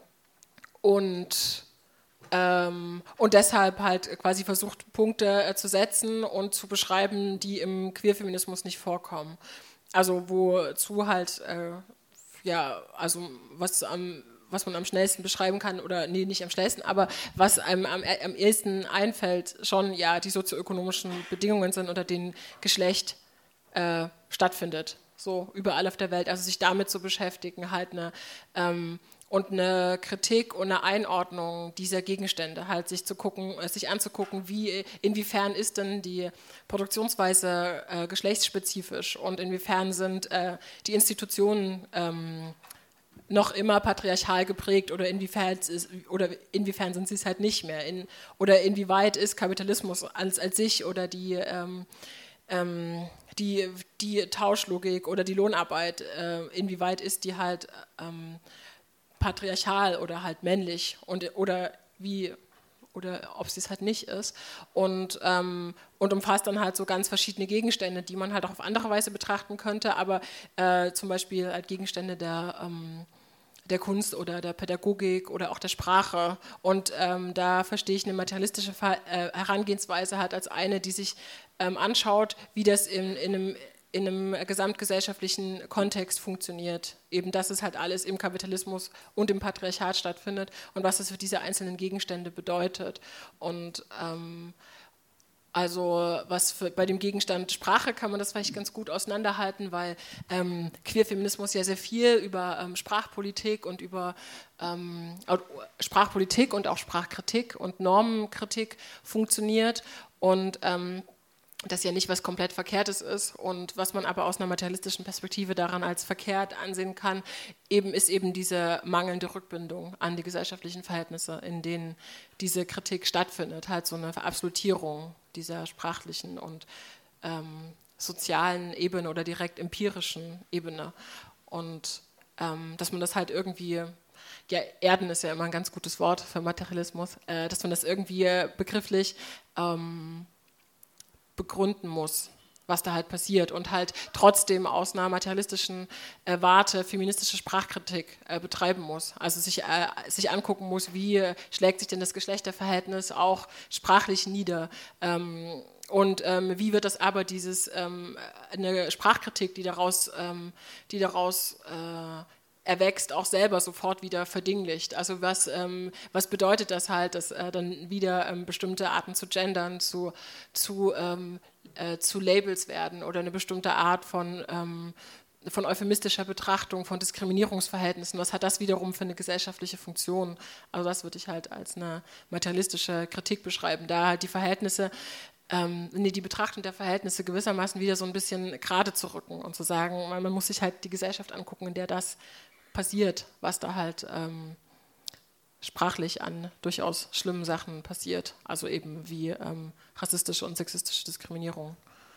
und, ähm, und deshalb halt quasi versucht, Punkte äh, zu setzen und zu beschreiben, die im Queerfeminismus nicht vorkommen. Also wozu halt... Äh, ja, also was, am, was man am schnellsten beschreiben kann, oder nee, nicht am schnellsten, aber was einem am, am ehesten einfällt, schon ja die sozioökonomischen Bedingungen sind, unter denen Geschlecht äh, stattfindet, so überall auf der Welt, also sich damit zu beschäftigen, halt eine ähm, und eine Kritik und eine Einordnung dieser Gegenstände, halt sich zu gucken, sich anzugucken, wie, inwiefern ist denn die Produktionsweise äh, geschlechtsspezifisch und inwiefern sind äh, die Institutionen ähm, noch immer patriarchal geprägt oder inwiefern, ist, oder inwiefern sind sie es halt nicht mehr, in, oder inwieweit ist Kapitalismus als, als sich oder die ähm, ähm, die, die Tauschlogik oder die Lohnarbeit, äh, inwieweit ist die halt ähm, patriarchal oder halt männlich und, oder wie oder ob sie es halt nicht ist und, ähm, und umfasst dann halt so ganz verschiedene Gegenstände, die man halt auch auf andere Weise betrachten könnte, aber äh, zum Beispiel halt Gegenstände der, ähm, der Kunst oder der Pädagogik oder auch der Sprache und ähm, da verstehe ich eine materialistische Ver- äh, Herangehensweise halt als eine, die sich ähm, anschaut, wie das in, in einem in einem gesamtgesellschaftlichen Kontext funktioniert. Eben, dass es halt alles im Kapitalismus und im Patriarchat stattfindet und was das für diese einzelnen Gegenstände bedeutet. Und ähm, also was für, bei dem Gegenstand Sprache kann man das vielleicht ganz gut auseinanderhalten, weil ähm, Queerfeminismus ja sehr viel über ähm, Sprachpolitik und über ähm, Sprachpolitik und auch Sprachkritik und Normenkritik funktioniert und ähm, das ja nicht was komplett Verkehrtes ist und was man aber aus einer materialistischen Perspektive daran als verkehrt ansehen kann, eben ist eben diese mangelnde Rückbindung an die gesellschaftlichen Verhältnisse, in denen diese Kritik stattfindet, halt so eine Verabsolutierung dieser sprachlichen und ähm, sozialen Ebene oder direkt empirischen Ebene und ähm, dass man das halt irgendwie, ja, Erden ist ja immer ein ganz gutes Wort für Materialismus, äh, dass man das irgendwie begrifflich ähm, begründen muss, was da halt passiert und halt trotzdem aus einer materialistischen äh, Warte feministische Sprachkritik äh, betreiben muss. Also sich, äh, sich angucken muss, wie schlägt sich denn das Geschlechterverhältnis auch sprachlich nieder ähm, und ähm, wie wird das aber dieses, ähm, eine Sprachkritik, die daraus, ähm, die daraus äh, erwächst, auch selber sofort wieder verdinglicht. Also was, ähm, was bedeutet das halt, dass äh, dann wieder ähm, bestimmte Arten zu gendern, zu, zu, ähm, äh, zu Labels werden oder eine bestimmte Art von, ähm, von euphemistischer Betrachtung, von Diskriminierungsverhältnissen. Was hat das wiederum für eine gesellschaftliche Funktion? Also das würde ich halt als eine materialistische Kritik beschreiben, da halt die Verhältnisse Ähm, nee, die Betrachtung der Verhältnisse gewissermaßen wieder so ein bisschen gerade zu rücken und zu sagen, man, man muss sich halt die Gesellschaft angucken, in der das passiert, was da halt ähm, sprachlich an durchaus schlimmen Sachen passiert, also eben wie ähm, rassistische und sexistische Diskriminierung.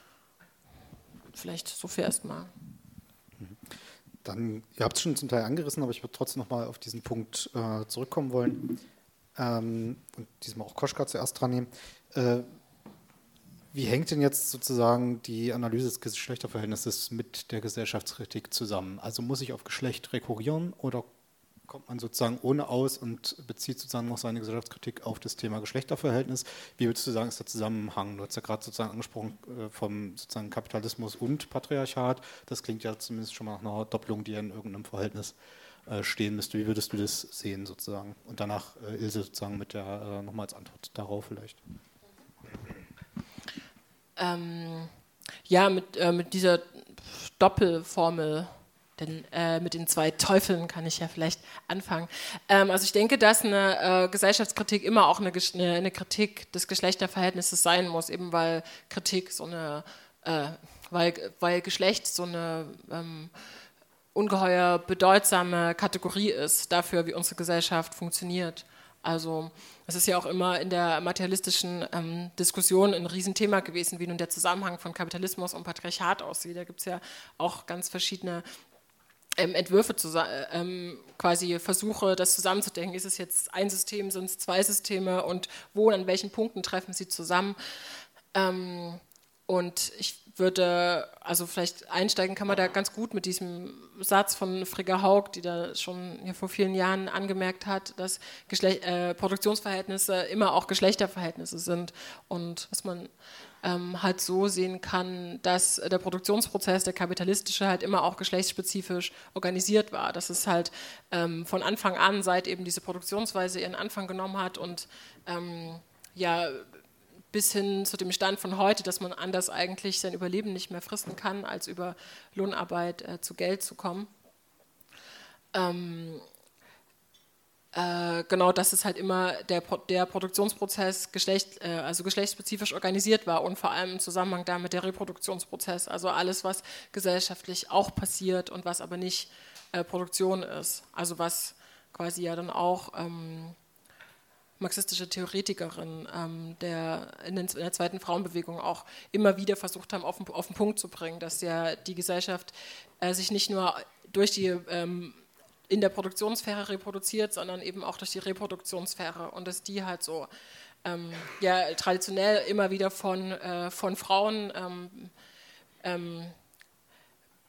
Vielleicht so viel erstmal. Dann, ihr habt es schon zum Teil angerissen, aber ich würde trotzdem nochmal auf diesen Punkt äh, zurückkommen wollen ähm, und diesmal auch Koschka zuerst dran nehmen. Äh, Wie hängt denn jetzt sozusagen die Analyse des Geschlechterverhältnisses mit der Gesellschaftskritik zusammen? Also muss ich auf Geschlecht rekurrieren oder kommt man sozusagen ohne aus und bezieht sozusagen noch seine Gesellschaftskritik auf das Thema Geschlechterverhältnis? Wie würdest du sagen, ist der Zusammenhang? Du hast ja gerade sozusagen angesprochen äh, vom sozusagen Kapitalismus und Patriarchat. Das klingt ja zumindest schon mal nach einer Doppelung, die ja in irgendeinem Verhältnis äh, stehen müsste. Wie würdest du das sehen sozusagen? Und danach äh, Ilse sozusagen mit der äh, nochmal als Antwort darauf vielleicht. Ähm, ja, mit, äh, mit dieser Doppelformel, denn äh, mit den zwei Teufeln kann ich ja vielleicht anfangen. Ähm, also ich denke, dass eine äh, Gesellschaftskritik immer auch eine, eine, eine Kritik des Geschlechterverhältnisses sein muss, eben weil Kritik so eine, äh, weil, weil Geschlecht so eine ähm, ungeheuer bedeutsame Kategorie ist dafür, wie unsere Gesellschaft funktioniert. Also es ist ja auch immer in der materialistischen ähm, Diskussion ein Riesenthema gewesen, wie nun der Zusammenhang von Kapitalismus und Patriarchat aussieht. Da gibt es ja auch ganz verschiedene ähm, Entwürfe, zu, ähm, quasi Versuche, das zusammenzudenken. Ist es jetzt ein System, sind es zwei Systeme und wo und an welchen Punkten treffen sie zusammen? Ähm, und ich würde, also vielleicht einsteigen kann man da ganz gut mit diesem Satz von Frigga Haug, die da schon ja vor vielen Jahren angemerkt hat, dass Geschlech- äh, Produktionsverhältnisse immer auch Geschlechterverhältnisse sind und dass man ähm, halt so sehen kann, dass der Produktionsprozess, der kapitalistische, halt immer auch geschlechtsspezifisch organisiert war, dass es halt ähm, von Anfang an, seit eben diese Produktionsweise ihren Anfang genommen hat und ähm, ja, bis hin zu dem Stand von heute, dass man anders eigentlich sein Überleben nicht mehr fristen kann, als über Lohnarbeit äh, zu Geld zu kommen. Ähm, äh, genau, dass es halt immer der, der Produktionsprozess Geschlecht, äh, also geschlechtsspezifisch organisiert war und vor allem im Zusammenhang damit der Reproduktionsprozess, also alles, was gesellschaftlich auch passiert und was aber nicht äh, Produktion ist, also was quasi ja dann auch ähm, marxistische Theoretikerin ähm, der in, den, in der zweiten Frauenbewegung auch immer wieder versucht haben, auf den, auf den Punkt zu bringen, dass ja die Gesellschaft äh, sich nicht nur durch die ähm, in der Produktionssphäre reproduziert, sondern eben auch durch die Reproduktionssphäre und dass die halt so ähm, ja, traditionell immer wieder von, äh, von Frauen ähm, ähm,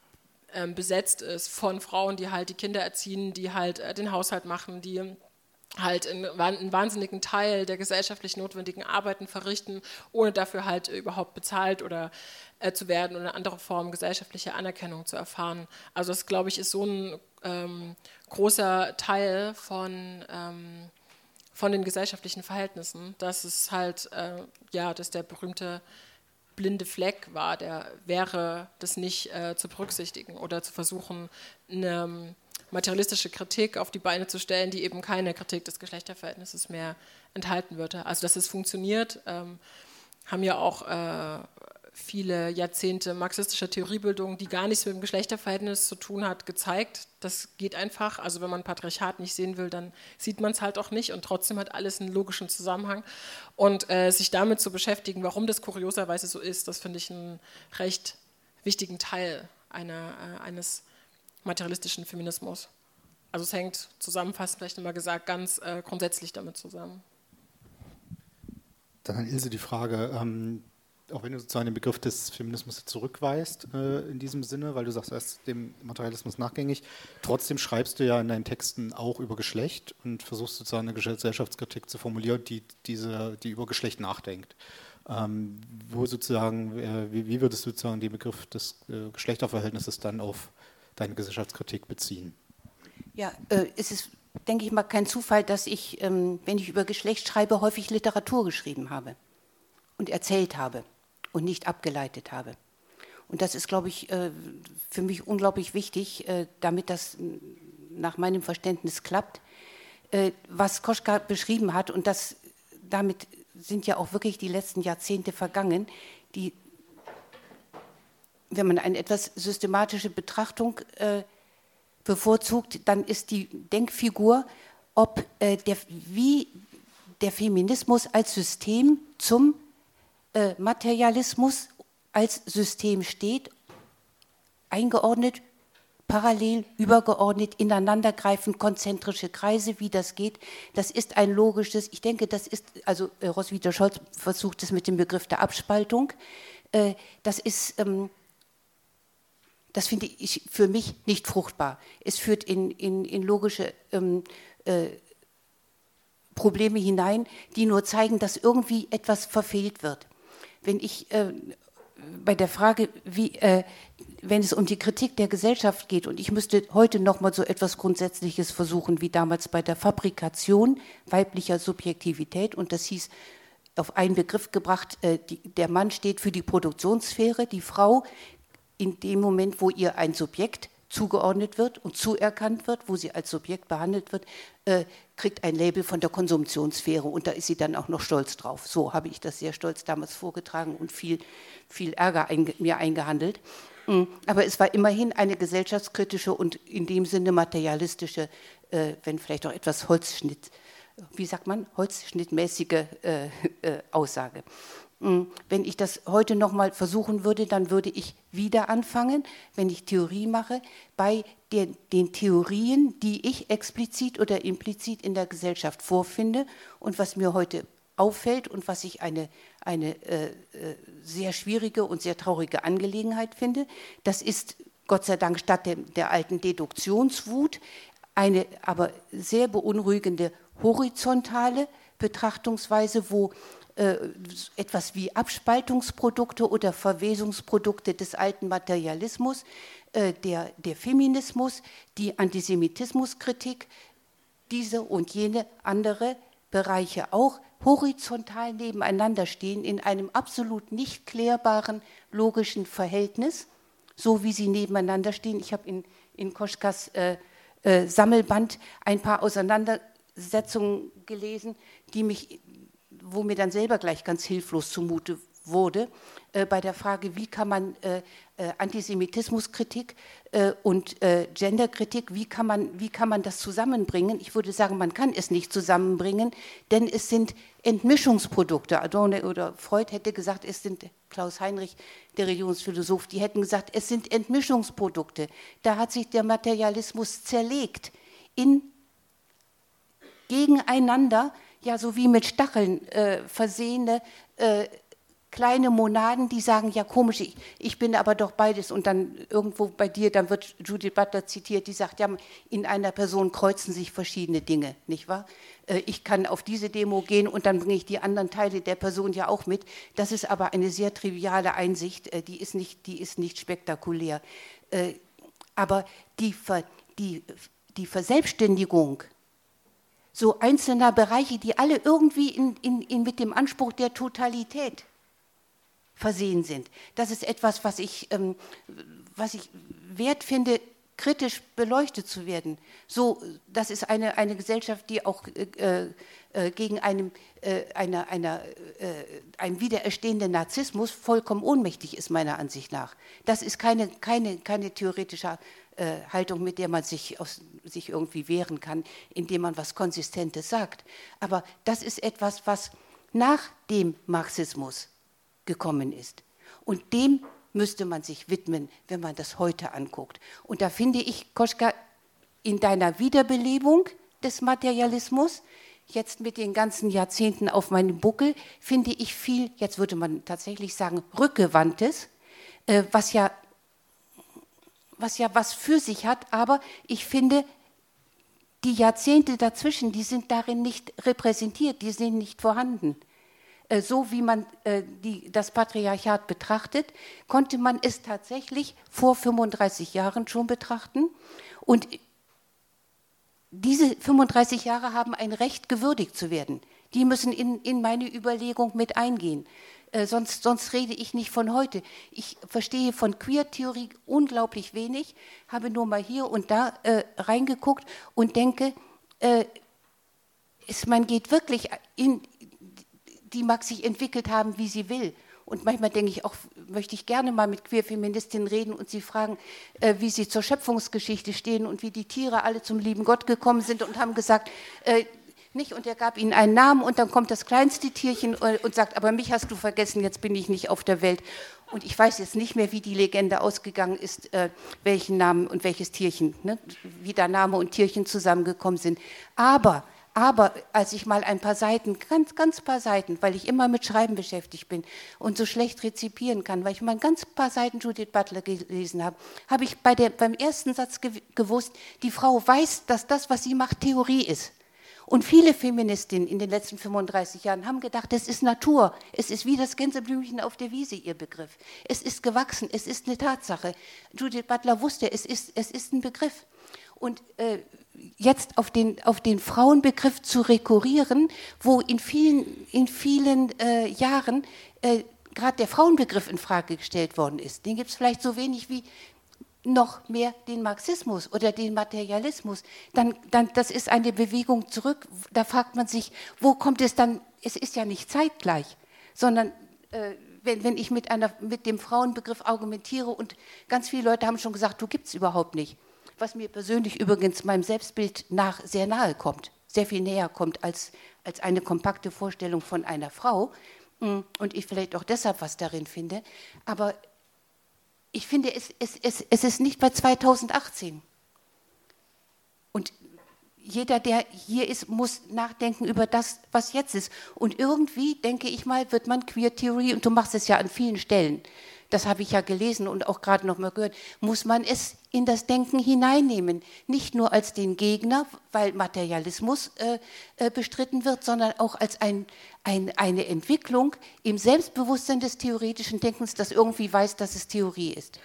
ähm, besetzt ist, von Frauen, die halt die Kinder erziehen, die halt äh, den Haushalt machen, die halt einen, einen wahnsinnigen Teil der gesellschaftlich notwendigen Arbeiten verrichten, ohne dafür halt überhaupt bezahlt oder äh, zu werden oder eine andere Form gesellschaftlicher Anerkennung zu erfahren. Also das, glaube ich, ist so ein ähm, großer Teil von, ähm, von den gesellschaftlichen Verhältnissen, dass es halt, äh, ja, dass der berühmte blinde Fleck war, der wäre, das nicht äh, zu berücksichtigen oder zu versuchen, eine materialistische Kritik auf die Beine zu stellen, die eben keine Kritik des Geschlechterverhältnisses mehr enthalten würde. Also dass es funktioniert, ähm, haben ja auch äh, viele Jahrzehnte marxistischer Theoriebildung, die gar nichts mit dem Geschlechterverhältnis zu tun hat, gezeigt. Das geht einfach. Also wenn man Patriarchat nicht sehen will, dann sieht man es halt auch nicht und trotzdem hat alles einen logischen Zusammenhang. Und äh, sich damit zu beschäftigen, warum das kurioserweise so ist, das finde ich einen recht wichtigen Teil einer, äh, eines materialistischen Feminismus. Also es hängt zusammenfassend vielleicht nochmal gesagt ganz äh, grundsätzlich damit zusammen. Dann an Ilse die Frage, ähm, auch wenn du sozusagen den Begriff des Feminismus zurückweist äh, in diesem Sinne, weil du sagst, er ist dem Materialismus nachgängig, trotzdem schreibst du ja in deinen Texten auch über Geschlecht und versuchst sozusagen eine Gesellschaftskritik zu formulieren, die, diese, die über Geschlecht nachdenkt. Ähm, wo sozusagen, äh, wie, wie würdest du sozusagen den Begriff des äh, Geschlechterverhältnisses dann auf deine Gesellschaftskritik beziehen? Ja, äh, es ist, denke ich mal, kein Zufall, dass ich, ähm, wenn ich über Geschlecht schreibe, häufig Literatur geschrieben habe und erzählt habe und nicht abgeleitet habe. Und das ist, glaube ich, äh, für mich unglaublich wichtig, äh, damit das nach meinem Verständnis klappt, äh, was Koschka beschrieben hat. Und das, damit sind ja auch wirklich die letzten Jahrzehnte vergangen, die, wenn man eine etwas systematische Betrachtung äh, bevorzugt, dann ist die Denkfigur, ob äh, der, wie der Feminismus als System zum äh, Materialismus als System steht, eingeordnet, parallel, übergeordnet, ineinandergreifend, konzentrische Kreise, wie das geht. Das ist ein logisches, ich denke, das ist, also äh, Roswitha Scholz versucht es mit dem Begriff der Abspaltung, äh, das ist... Ähm, Das finde ich für mich nicht fruchtbar. Es führt in, in, in logische ähm, äh, Probleme hinein, die nur zeigen, dass irgendwie etwas verfehlt wird. Wenn ich äh, bei der Frage, wie, äh, wenn es um die Kritik der Gesellschaft geht, und ich müsste heute noch mal so etwas Grundsätzliches versuchen, wie damals bei der Fabrikation weiblicher Subjektivität, und das hieß, auf einen Begriff gebracht, äh, die, der Mann steht für die Produktionssphäre, die Frau in dem Moment, wo ihr ein Subjekt zugeordnet wird und zuerkannt wird, wo sie als Subjekt behandelt wird, äh, kriegt ein Label von der Konsumptionssphäre und da ist sie dann auch noch stolz drauf. So habe ich das sehr stolz damals vorgetragen und viel, viel Ärger einge mir eingehandelt. Aber es war immerhin eine gesellschaftskritische und in dem Sinne materialistische, äh, wenn vielleicht auch etwas Holzschnitt, wie sagt man, holzschnittmäßige äh, äh, Aussage. Wenn ich das heute noch mal versuchen würde, dann würde ich wieder anfangen, wenn ich Theorie mache, bei den, den Theorien, die ich explizit oder implizit in der Gesellschaft vorfinde und was mir heute auffällt und was ich eine, eine äh, sehr schwierige und sehr traurige Angelegenheit finde. Das ist Gott sei Dank statt der, der alten Deduktionswut eine aber sehr beunruhigende horizontale Betrachtungsweise, wo äh, etwas wie Abspaltungsprodukte oder Verwesungsprodukte des alten Materialismus, äh, der, der Feminismus, die Antisemitismuskritik, diese und jene andere Bereiche auch horizontal nebeneinander stehen in einem absolut nicht klärbaren logischen Verhältnis, so wie sie nebeneinander stehen. Ich habe in, in Koschkas äh, äh, Sammelband ein paar Auseinandersetzungen gelesen, die mich, wo mir dann selber gleich ganz hilflos zumute wurde, äh, bei der Frage, wie kann man äh, äh, Antisemitismuskritik äh, und äh, Genderkritik, wie kann man, wie kann man das zusammenbringen? Ich würde sagen, man kann es nicht zusammenbringen, denn es sind Entmischungsprodukte. Adorno oder Freud hätte gesagt, es sind, Klaus Heinrich, der Religionsphilosoph, die hätten gesagt, es sind Entmischungsprodukte. Da hat sich der Materialismus zerlegt in gegeneinander, ja so wie mit Stacheln äh, versehene äh, kleine Monaden, die sagen, ja komisch, ich, ich bin aber doch beides. Und dann irgendwo bei dir, dann wird Judith Butler zitiert, die sagt, ja, in einer Person kreuzen sich verschiedene Dinge, nicht wahr? Ich kann auf diese Demo gehen und dann bringe ich die anderen Teile der Person ja auch mit. Das ist aber eine sehr triviale Einsicht, die ist nicht, die ist nicht spektakulär. Aber die, Ver, die, die Verselbstständigung so einzelner Bereiche, die alle irgendwie in, in, in mit dem Anspruch der Totalität versehen sind. Das ist etwas, was ich, ähm, was ich wert finde, kritisch beleuchtet zu werden. So, das ist eine, eine Gesellschaft, die auch äh, äh, gegen einem, äh, einer, einer, äh, einen wiedererstehenden Narzissmus vollkommen ohnmächtig ist, meiner Ansicht nach. Das ist keine, keine, keine theoretische äh, Haltung, mit der man sich, aus, sich irgendwie wehren kann, indem man was Konsistentes sagt. Aber das ist etwas, was nach dem Marxismus gekommen ist. Und dem müsste man sich widmen, wenn man das heute anguckt. Und da finde ich, Koschka, in deiner Wiederbelebung des Materialismus, jetzt mit den ganzen Jahrzehnten auf meinem Buckel, finde ich viel, jetzt würde man tatsächlich sagen, Rückgewandtes, äh, was ja, was ja was für sich hat, aber ich finde, die Jahrzehnte dazwischen, die sind darin nicht repräsentiert, die sind nicht vorhanden. So wie man äh, die, das Patriarchat betrachtet, konnte man es tatsächlich vor fünfunddreißig Jahren schon betrachten. Und diese fünfunddreißig Jahre haben ein Recht, gewürdigt zu werden. Die müssen in, in meine Überlegung mit eingehen. Äh, sonst, sonst rede ich nicht von heute. Ich verstehe von Queer-Theorie unglaublich wenig, habe nur mal hier und da äh, reingeguckt und denke, äh, es, man geht wirklich in... die mag sich entwickelt haben, wie sie will. Und manchmal denke ich auch, möchte ich gerne mal mit Queerfeministinnen reden und sie fragen, äh, wie sie zur Schöpfungsgeschichte stehen und wie die Tiere alle zum lieben Gott gekommen sind und haben gesagt, äh, nicht, und er gab ihnen einen Namen und dann kommt das kleinste Tierchen und sagt, aber mich hast du vergessen, jetzt bin ich nicht auf der Welt. Und ich weiß jetzt nicht mehr, wie die Legende ausgegangen ist, äh, welchen Namen und welches Tierchen, ne, wie da Name und Tierchen zusammengekommen sind. Aber Aber als ich mal ein paar Seiten, ganz, ganz paar Seiten, weil ich immer mit Schreiben beschäftigt bin und so schlecht rezipieren kann, weil ich mal ein ganz paar Seiten Judith Butler gelesen habe, habe ich bei der, beim ersten Satz gewusst, die Frau weiß, dass das, was sie macht, Theorie ist. Und viele Feministinnen in den letzten fünfunddreißig Jahren haben gedacht, es ist Natur, es ist wie das Gänseblümchen auf der Wiese, ihr Begriff. Es ist gewachsen, es ist eine Tatsache. Judith Butler wusste, es ist, es ist ein Begriff. Und äh, jetzt auf den, auf den Frauenbegriff zu rekurrieren, wo in vielen, in vielen äh, Jahren äh, gerade der Frauenbegriff in Frage gestellt worden ist. Den gibt es vielleicht so wenig wie noch mehr den Marxismus oder den Materialismus. Dann, dann, das ist eine Bewegung zurück, da fragt man sich, wo kommt es dann, es ist ja nicht zeitgleich, sondern äh, wenn, wenn ich mit, einer, mit dem Frauenbegriff argumentiere und ganz viele Leute haben schon gesagt, du gibt es überhaupt nicht. Was mir persönlich übrigens meinem Selbstbild nach sehr nahe kommt, sehr viel näher kommt als, als eine kompakte Vorstellung von einer Frau und ich vielleicht auch deshalb was darin finde, aber ich finde, es, es, es, es ist nicht bei zweitausendachtzehn. Und jeder, der hier ist, muss nachdenken über das, was jetzt ist. Und irgendwie, denke ich mal, wird man Queer-Theorie, und du machst es ja an vielen Stellen, das habe ich ja gelesen und auch gerade noch mal gehört, muss man es in das Denken hineinnehmen. Nicht nur als den Gegner, weil Materialismus äh, äh, bestritten wird, sondern auch als ein, ein, eine Entwicklung im Selbstbewusstsein des theoretischen Denkens, das irgendwie weiß, dass es Theorie ist.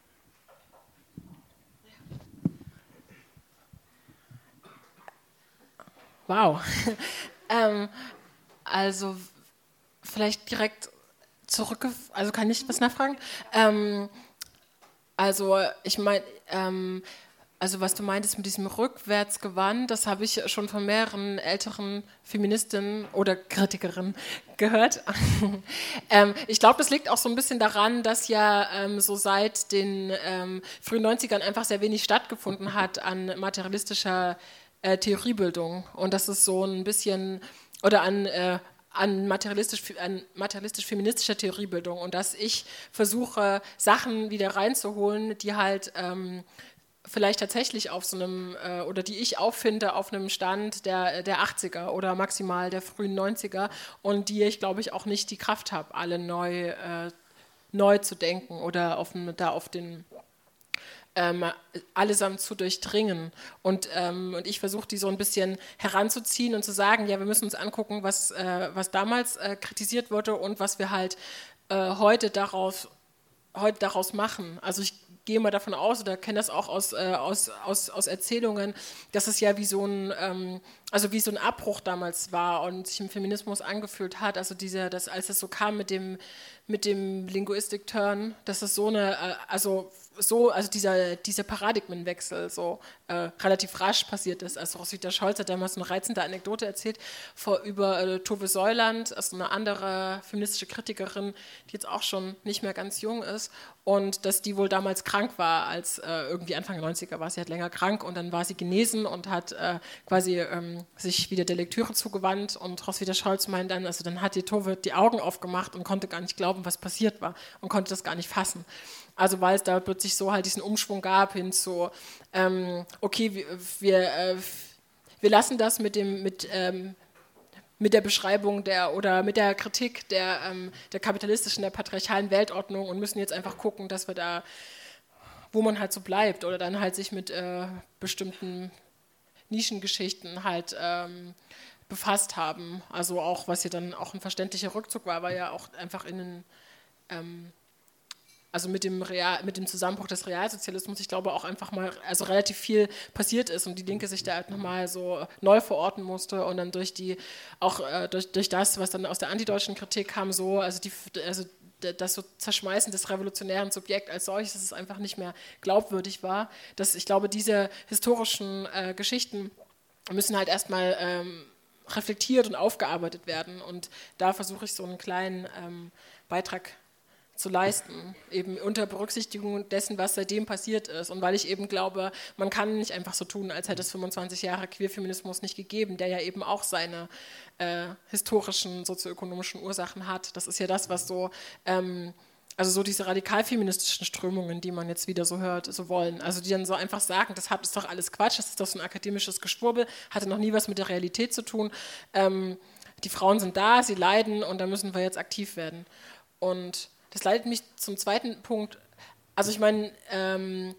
Wow. ähm, also vielleicht direkt zurück, also kann ich was nachfragen? Ähm, also ich meine, ähm, also was du meintest mit diesem Rückwärtsgewand, das habe ich schon von mehreren älteren Feministinnen oder Kritikerinnen gehört. ähm, ich glaube, das liegt auch so ein bisschen daran, dass ja ähm, so seit den ähm, frühen neunzigern einfach sehr wenig stattgefunden hat an materialistischer äh, Theoriebildung und das ist so ein bisschen, oder an äh, an materialistisch, an materialistisch-feministischer Theoriebildung und dass ich versuche, Sachen wieder reinzuholen, die halt ähm, vielleicht tatsächlich auf so einem, äh, oder die ich auffinde, auf einem Stand der, der achtziger oder maximal der frühen neunziger und die ich, glaube ich, auch nicht die Kraft habe, alle neu, äh, neu zu denken oder auf, da auf den ähm, allesamt zu durchdringen. Und, ähm, und ich versuche, die so ein bisschen heranzuziehen und zu sagen, ja, wir müssen uns angucken, was, äh, was damals äh, kritisiert wurde und was wir halt äh, heute daraus, heute daraus machen. Also ich gehe mal davon aus, oder kenne das auch aus, äh, aus, aus, aus Erzählungen, dass es ja wie so ein, ähm, also wie so ein Abbruch damals war und sich im Feminismus angefühlt hat, also diese, das, als es so kam mit dem, mit dem Linguistic-Turn, dass es so eine, äh, also so, also dieser, dieser Paradigmenwechsel so äh, relativ rasch passiert ist. Also Roswitha Scholz hat damals eine reizende Anekdote erzählt vor, über äh, Tove Säuland, also eine andere feministische Kritikerin, die jetzt auch schon nicht mehr ganz jung ist und dass die wohl damals krank war, als äh, irgendwie Anfang neunziger war sie halt länger krank und dann war sie genesen und hat äh, quasi ähm, sich wieder der Lektüre zugewandt und Roswitha Scholz meint dann, also dann hat die Tove die Augen aufgemacht und konnte gar nicht glauben, was passiert war und konnte das gar nicht fassen. Also weil es da plötzlich so halt diesen Umschwung gab hin zu, ähm, okay, wir, wir, äh, wir lassen das mit dem, mit, ähm, mit der Beschreibung der oder mit der Kritik der, ähm, der kapitalistischen, der patriarchalen Weltordnung und müssen jetzt einfach gucken, dass wir da, wo man halt so bleibt oder dann halt sich mit äh, bestimmten Nischengeschichten halt ähm, befasst haben. Also auch, was ja dann auch ein verständlicher Rückzug war, war ja auch einfach in den ähm, also mit dem, Real, mit dem Zusammenbruch des Realsozialismus, ich glaube auch einfach mal, also relativ viel passiert ist und die Linke sich da halt nochmal so neu verorten musste und dann durch die, auch äh, durch, durch das, was dann aus der antideutschen Kritik kam, so, also, die, also das so Zerschmeißen des revolutionären Subjekts als solches, dass es einfach nicht mehr glaubwürdig war, dass ich glaube, diese historischen äh, Geschichten müssen halt erstmal ähm, reflektiert und aufgearbeitet werden und da versuche ich so einen kleinen ähm, Beitrag zu leisten, eben unter Berücksichtigung dessen, was seitdem passiert ist. Und weil ich eben glaube, man kann nicht einfach so tun, als hätte es fünfundzwanzig Jahre Queerfeminismus nicht gegeben, der ja eben auch seine äh, historischen, sozioökonomischen Ursachen hat. Das ist ja das, was so, ähm, also so diese radikalfeministischen Strömungen, die man jetzt wieder so hört, so wollen, also die dann so einfach sagen, das ist doch alles Quatsch, das ist doch so ein akademisches Geschwurbel, hatte noch nie was mit der Realität zu tun. Ähm, die Frauen sind da, sie leiden und da müssen wir jetzt aktiv werden. Und das leitet mich zum zweiten Punkt. Also ich meine, ähm,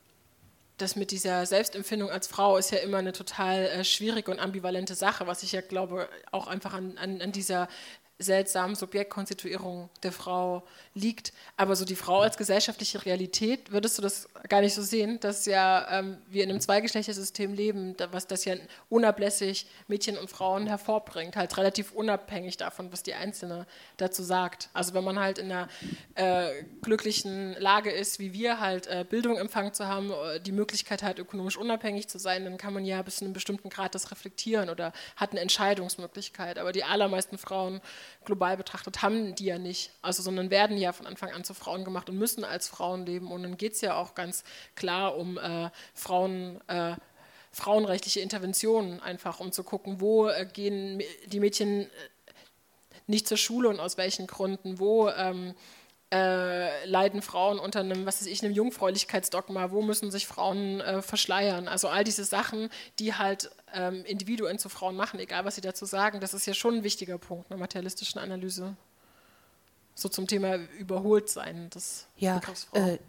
das mit dieser Selbstempfindung als Frau ist ja immer eine total äh, schwierige und ambivalente Sache, was ich ja glaube auch einfach an, an, an dieser seltsamen Subjektkonstituierung der Frau liegt. Aber so die Frau als gesellschaftliche Realität, würdest du das gar nicht so sehen, dass ja ähm, wir in einem Zweigeschlechtersystem leben, was das ja unablässig Mädchen und Frauen hervorbringt, halt relativ unabhängig davon, was die Einzelne dazu sagt. Also wenn man halt in einer äh, glücklichen Lage ist, wie wir halt äh, Bildung empfangen zu haben, die Möglichkeit hat, ökonomisch unabhängig zu sein, dann kann man ja bis zu einem bestimmten Grad das reflektieren oder hat eine Entscheidungsmöglichkeit. Aber die allermeisten Frauen global betrachtet haben die ja nicht, also sondern werden ja von Anfang an zu Frauen gemacht und müssen als Frauen leben und dann geht es ja auch ganz klar um äh, Frauen, äh, frauenrechtliche Interventionen einfach, um zu gucken, wo äh, gehen die Mädchen nicht zur Schule und aus welchen Gründen, wo ähm, äh, leiden Frauen unter einem, was weiß ich, einem Jungfräulichkeitsdogma, wo müssen sich Frauen äh, verschleiern, also all diese Sachen, die halt ähm, Individuen zu Frauen machen, egal was sie dazu sagen, das ist ja schon ein wichtiger Punkt einer materialistischen Analyse. So zum Thema Überholtsein des ja, Begriffs Frau. Äh,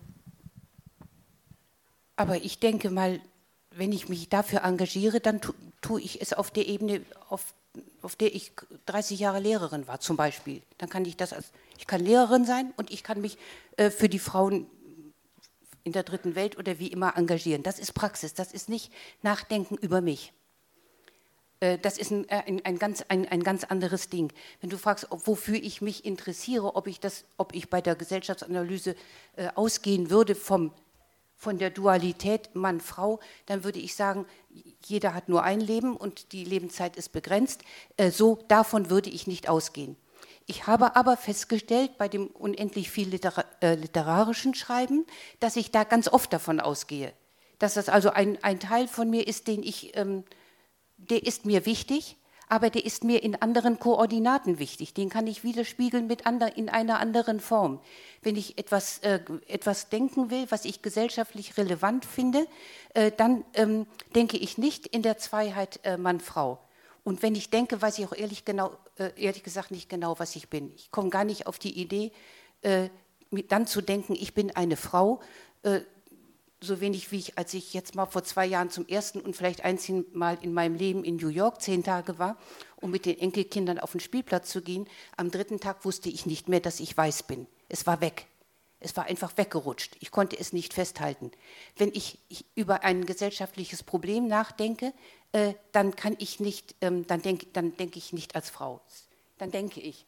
aber ich denke mal, wenn ich mich dafür engagiere, dann tu, tue ich es auf der Ebene, auf, auf der ich dreißig Jahre Lehrerin war zum Beispiel. Dann kann ich das als, ich kann Lehrerin sein und ich kann mich äh, für die Frauen in der dritten Welt oder wie immer engagieren. Das ist Praxis, das ist nicht Nachdenken über mich. Das ist ein, ein, ein, ganz, ein, ein ganz anderes Ding. Wenn du fragst, ob, wofür ich mich interessiere, ob ich, das, ob ich bei der Gesellschaftsanalyse äh, ausgehen würde vom, von der Dualität Mann-Frau, dann würde ich sagen, jeder hat nur ein Leben und die Lebenszeit ist begrenzt. Äh, so, davon würde ich nicht ausgehen. Ich habe aber festgestellt, bei dem unendlich viel Litera- äh, literarischen Schreiben, dass ich da ganz oft davon ausgehe. Dass das also ein, ein Teil von mir ist, den ich... Ähm, der ist mir wichtig, aber der ist mir in anderen Koordinaten wichtig. Den kann ich widerspiegeln mit ander, in einer anderen Form. Wenn ich etwas, äh, etwas denken will, was ich gesellschaftlich relevant finde, äh, dann ähm, denke ich nicht in der Zweiheit äh, Mann-Frau. Und wenn ich denke, weiß ich auch ehrlich, genau, äh, ehrlich gesagt nicht genau, was ich bin. Ich komme gar nicht auf die Idee, äh, dann zu denken, ich bin eine Frau, äh, so wenig wie ich, als ich jetzt mal vor zwei Jahren zum ersten und vielleicht einzigen Mal in meinem Leben in New York zehn Tage war, um mit den Enkelkindern auf den Spielplatz zu gehen. Am dritten Tag wusste ich nicht mehr, dass ich weiß bin. Es war weg. Es war einfach weggerutscht. Ich konnte es nicht festhalten. Wenn ich, ich über ein gesellschaftliches Problem nachdenke, äh, dann kann ich nicht, ähm, dann denke dann denk ich nicht als Frau. Dann denke ich.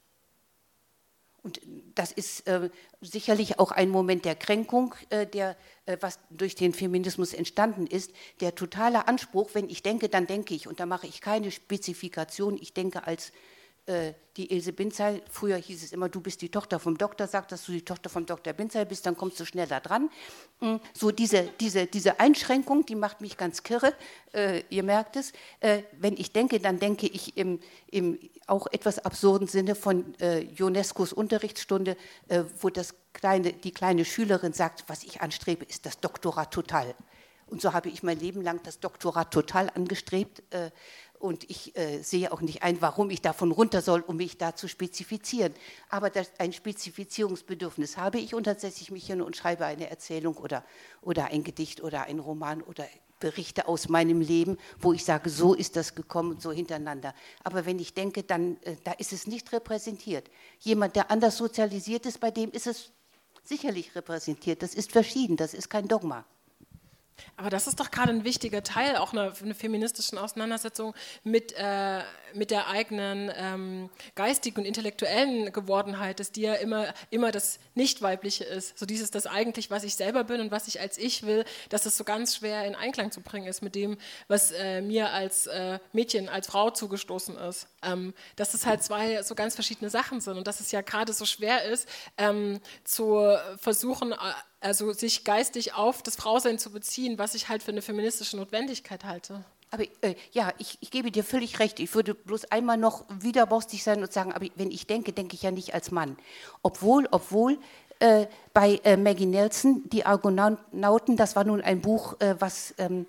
Und das ist äh, sicherlich auch ein Moment der Kränkung, äh, der, äh, was durch den Feminismus entstanden ist. Der totale Anspruch, wenn ich denke, dann denke ich. Und da mache ich keine Spezifikation. Ich denke als äh, die Ilse Binzal, früher hieß es immer, du bist die Tochter vom Doktor, sag, dass du die Tochter vom Doktor Binzal bist, dann kommst du schneller dran. So diese, diese, diese Einschränkung, die macht mich ganz kirre, äh, ihr merkt es. Äh, wenn ich denke, dann denke ich im, im auch etwas absurden Sinne von äh, Ionescos Unterrichtsstunde, äh, wo das kleine, die kleine Schülerin sagt, was ich anstrebe, ist das Doktorat total. Und so habe ich mein Leben lang das Doktorat total angestrebt. Äh, Und ich äh, sehe auch nicht ein, warum ich davon runter soll, um mich da zu spezifizieren. Aber das, ein Spezifizierungsbedürfnis habe ich und dann setze ich mich hin und schreibe eine Erzählung oder, oder ein Gedicht oder einen Roman oder Berichte aus meinem Leben, wo ich sage, so ist das gekommen, so hintereinander. Aber wenn ich denke, dann äh, da ist es nicht repräsentiert. Jemand, der anders sozialisiert ist, bei dem ist es sicherlich repräsentiert. Das ist verschieden, das ist kein Dogma. Aber das ist doch gerade ein wichtiger Teil auch einer, einer feministischen Auseinandersetzung mit, äh, mit der eigenen ähm, geistigen und intellektuellen Gewordenheit, dass die ja immer, immer das Nicht-Weibliche ist. So dieses, das eigentlich, was ich selber bin und was ich als ich will, dass es so ganz schwer in Einklang zu bringen ist mit dem, was äh, mir als äh, Mädchen, als Frau zugestoßen ist. Ähm, dass es halt zwei so ganz verschiedene Sachen sind und dass es ja gerade so schwer ist, ähm, zu versuchen, äh, also sich geistig auf das Frausein zu beziehen, was ich halt für eine feministische Notwendigkeit halte. Aber äh, ja, ich, ich gebe dir völlig recht. Ich würde bloß einmal noch wieder borstig sein und sagen, aber wenn ich denke, denke ich ja nicht als Mann. Obwohl, obwohl äh, bei äh, Maggie Nelson, die Argonauten, das war nun ein Buch, äh, was, ähm,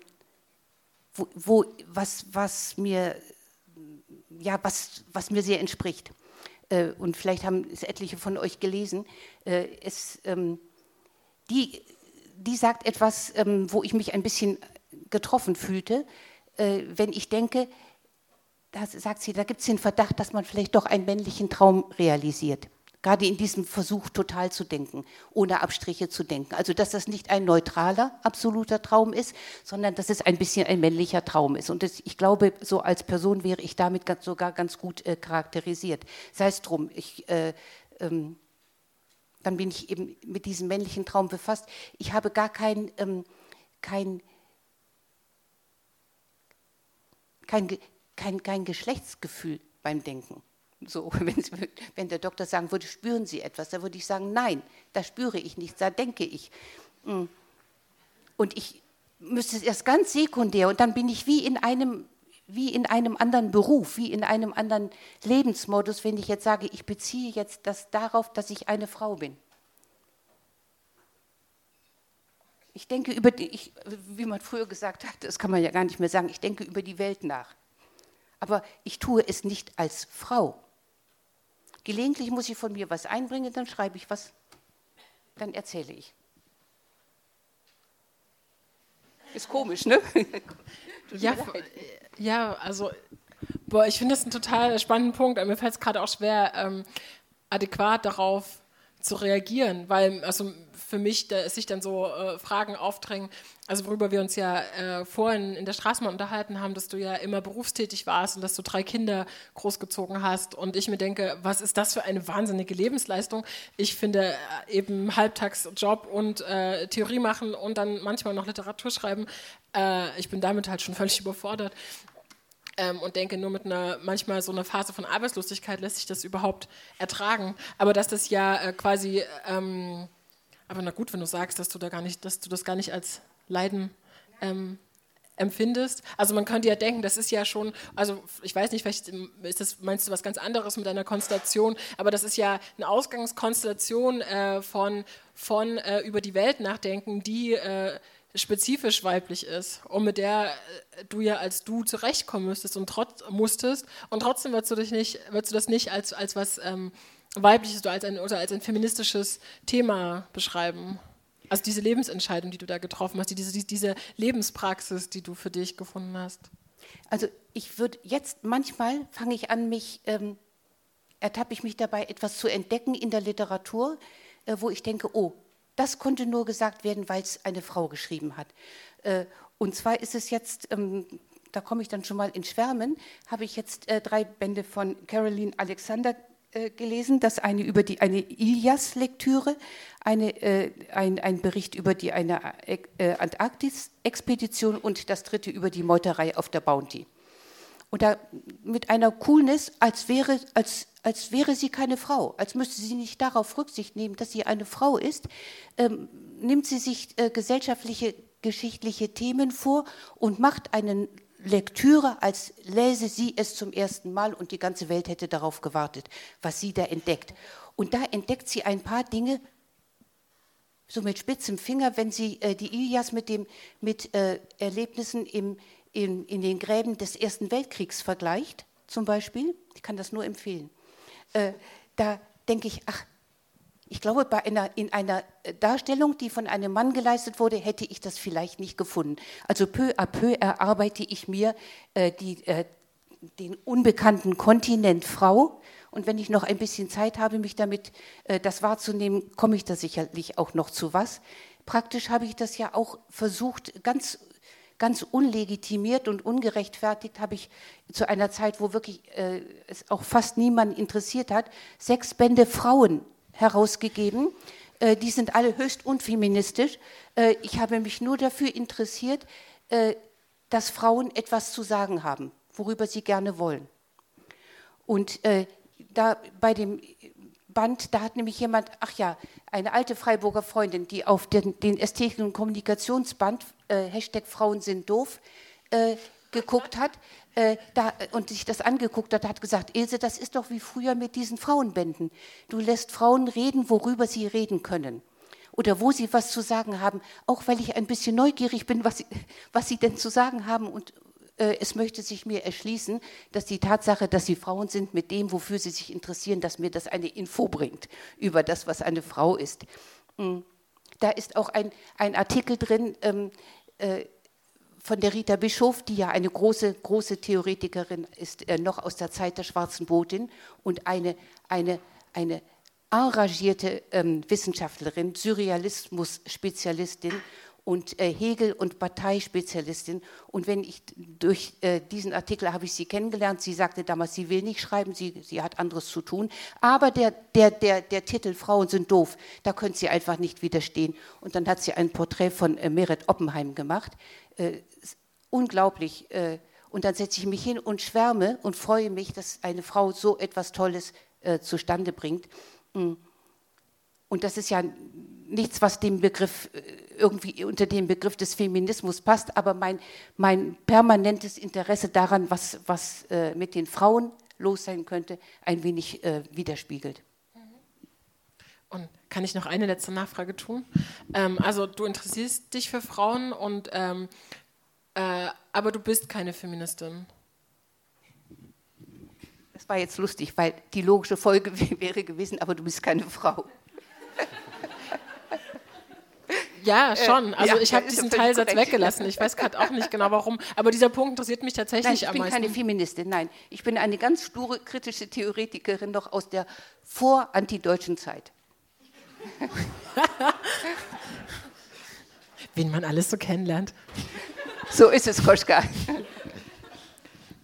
wo, wo, was, was, mir, ja, was, was mir sehr entspricht. Äh, und vielleicht haben es etliche von euch gelesen. Äh, es... Ähm, Die, die sagt etwas, ähm, wo ich mich ein bisschen getroffen fühlte, äh, wenn ich denke, da sagt sie, da gibt es den Verdacht, dass man vielleicht doch einen männlichen Traum realisiert. Gerade in diesem Versuch, total zu denken, ohne Abstriche zu denken. Also, dass das nicht ein neutraler, absoluter Traum ist, sondern dass es ein bisschen ein männlicher Traum ist. Und das, ich glaube, so als Person wäre ich damit ganz, sogar ganz gut äh, charakterisiert. Sei es drum, ich... Äh, ähm, dann bin ich eben mit diesem männlichen Traum befasst. Ich habe gar kein, ähm, kein, kein, kein, kein Geschlechtsgefühl beim Denken. So, wenn, wenn der Doktor sagen würde, spüren Sie etwas, dann würde ich sagen, nein, da spüre ich nichts, da denke ich. Und ich müsste es erst ganz sekundär und dann bin ich wie in einem... wie in einem anderen Beruf, wie in einem anderen Lebensmodus, wenn ich jetzt sage, ich beziehe jetzt das darauf, dass ich eine Frau bin. Ich denke über die, ich, wie man früher gesagt hat, das kann man ja gar nicht mehr sagen, ich denke über die Welt nach. Aber ich tue es nicht als Frau. Gelegentlich muss ich von mir was einbringen, dann schreibe ich was, dann erzähle ich. Ist komisch, ne? Ja, ja, also boah, ich finde das einen total spannenden Punkt. Mir fällt es gerade auch schwer, ähm, adäquat darauf zu reagieren, weil also für mich da sich dann so äh, Fragen aufdrängen, also worüber wir uns ja äh, vorhin in der Straßenbahn unterhalten haben, dass du ja immer berufstätig warst und dass du drei Kinder großgezogen hast und ich mir denke, was ist das für eine wahnsinnige Lebensleistung? Ich finde äh, eben Halbtagsjob und äh, Theorie machen und dann manchmal noch Literatur schreiben, äh, ich bin damit halt schon völlig überfordert. Ähm, und denke, nur mit einer, manchmal so einer Phase von Arbeitslosigkeit lässt sich das überhaupt ertragen. Aber dass das ja äh, quasi, ähm, aber na gut, wenn du sagst, dass du da gar nicht, dass du das gar nicht als Leiden ähm, empfindest. Also man könnte ja denken, das ist ja schon, also ich weiß nicht, vielleicht ist das, meinst du was ganz anderes mit einer Konstellation, aber das ist ja eine Ausgangskonstellation äh, von, von äh, über die Welt nachdenken, die äh, spezifisch weiblich ist und mit der äh, du ja als du zurechtkommen müsstest und, trotz, musstest, und trotzdem würdest du, dich nicht, würdest du das nicht als, als was ähm, Weibliches oder als, ein, oder als ein feministisches Thema beschreiben. Also diese Lebensentscheidung, die du da getroffen hast, diese, diese Lebenspraxis, die du für dich gefunden hast. Also ich würde jetzt, manchmal fange ich an, mich, ähm, ertappe ich mich dabei, etwas zu entdecken in der Literatur, äh, wo ich denke, oh, das konnte nur gesagt werden, weil es eine Frau geschrieben hat. Äh, und zwar ist es jetzt, ähm, da komme ich dann schon mal ins Schwärmen, habe ich jetzt äh, drei Bände von Caroline Alexander gelesen, das eine über die eine Ilias-Lektüre, eine, äh, ein, ein Bericht über die eine äh, Antarktis-Expedition und das dritte über die Meuterei auf der Bounty. Und da mit einer Coolness, als wäre, als, als wäre sie keine Frau, als müsste sie nicht darauf Rücksicht nehmen, dass sie eine Frau ist, ähm, nimmt sie sich äh, gesellschaftliche, geschichtliche Themen vor und macht einen Lektüre, als läse sie es zum ersten Mal und die ganze Welt hätte darauf gewartet, was sie da entdeckt. Und da entdeckt sie ein paar Dinge, so mit spitzem Finger, wenn sie äh, die Ilias mit, dem, mit äh, Erlebnissen im, in, in den Gräben des Ersten Weltkriegs vergleicht, zum Beispiel, ich kann das nur empfehlen, äh, da denke ich, ach, ich glaube, bei einer, in einer Darstellung, die von einem Mann geleistet wurde, hätte ich das vielleicht nicht gefunden. Also peu à peu erarbeite ich mir äh, die, äh, den unbekannten Kontinent Frau. Und wenn ich noch ein bisschen Zeit habe, mich damit äh, das wahrzunehmen, komme ich da sicherlich auch noch zu was. Praktisch habe ich das ja auch versucht, ganz, ganz unlegitimiert und ungerechtfertigt, habe ich zu einer Zeit, wo wirklich äh, es auch fast niemanden interessiert hat, sechs Bände Frauen herausgegeben. Äh, die sind alle höchst unfeministisch. Äh, ich habe mich nur dafür interessiert, äh, dass Frauen etwas zu sagen haben, worüber sie gerne wollen. Und äh, da bei dem Band, da hat nämlich jemand, ach ja, eine alte Freiburger Freundin, die auf den, den Ästhetik- und Kommunikationsband, äh, Hashtag Frauen sind doof, äh, geguckt hat äh, da, und sich das angeguckt hat, hat gesagt, Ilse, das ist doch wie früher mit diesen Frauenbänden. Du lässt Frauen reden, worüber sie reden können oder wo sie was zu sagen haben, auch weil ich ein bisschen neugierig bin, was sie, was sie denn zu sagen haben, und äh, es möchte sich mir erschließen, dass die Tatsache, dass sie Frauen sind, mit dem, wofür sie sich interessieren, dass mir das eine Info bringt über das, was eine Frau ist. Da ist auch ein, ein Artikel drin, ähm, äh, von der Rita Bischof, die ja eine große, große Theoretikerin ist, äh, noch aus der Zeit der Schwarzen Botin und eine, eine, eine engagierte ähm, Wissenschaftlerin, Surrealismus-Spezialistin und äh, Hegel- und Parteispezialistin. Und wenn ich durch äh, diesen Artikel habe ich sie kennengelernt, sie sagte damals, sie will nicht schreiben, sie, sie hat anderes zu tun, aber der, der, der, der Titel Frauen sind doof, da könnte sie einfach nicht widerstehen. Und dann hat sie ein Porträt von äh, Meret Oppenheim gemacht. Äh, unglaublich. Äh, und dann setze ich mich hin und schwärme und freue mich, dass eine Frau so etwas Tolles äh, zustande bringt. Und das ist ja nichts, was dem Begriff irgendwie unter den Begriff des Feminismus passt, aber mein, mein permanentes Interesse daran, was, was äh, mit den Frauen los sein könnte, ein wenig äh, widerspiegelt. Und kann ich noch eine letzte Nachfrage tun? Ähm, also du interessierst dich für Frauen, und, ähm, äh, aber du bist keine Feministin. Das war jetzt lustig, weil die logische Folge wäre gewesen, aber du bist keine Frau. Ja, schon. Also ja, ich habe diesen Teilsatz korrekt. weggelassen. Ich weiß gerade auch nicht genau warum. Aber dieser Punkt interessiert mich tatsächlich nein, am meisten. Ich bin keine Feministin, nein. Ich bin eine ganz sture, kritische Theoretikerin noch aus der vor-antideutschen Zeit. Wen man alles so kennenlernt. So ist es, Koschka.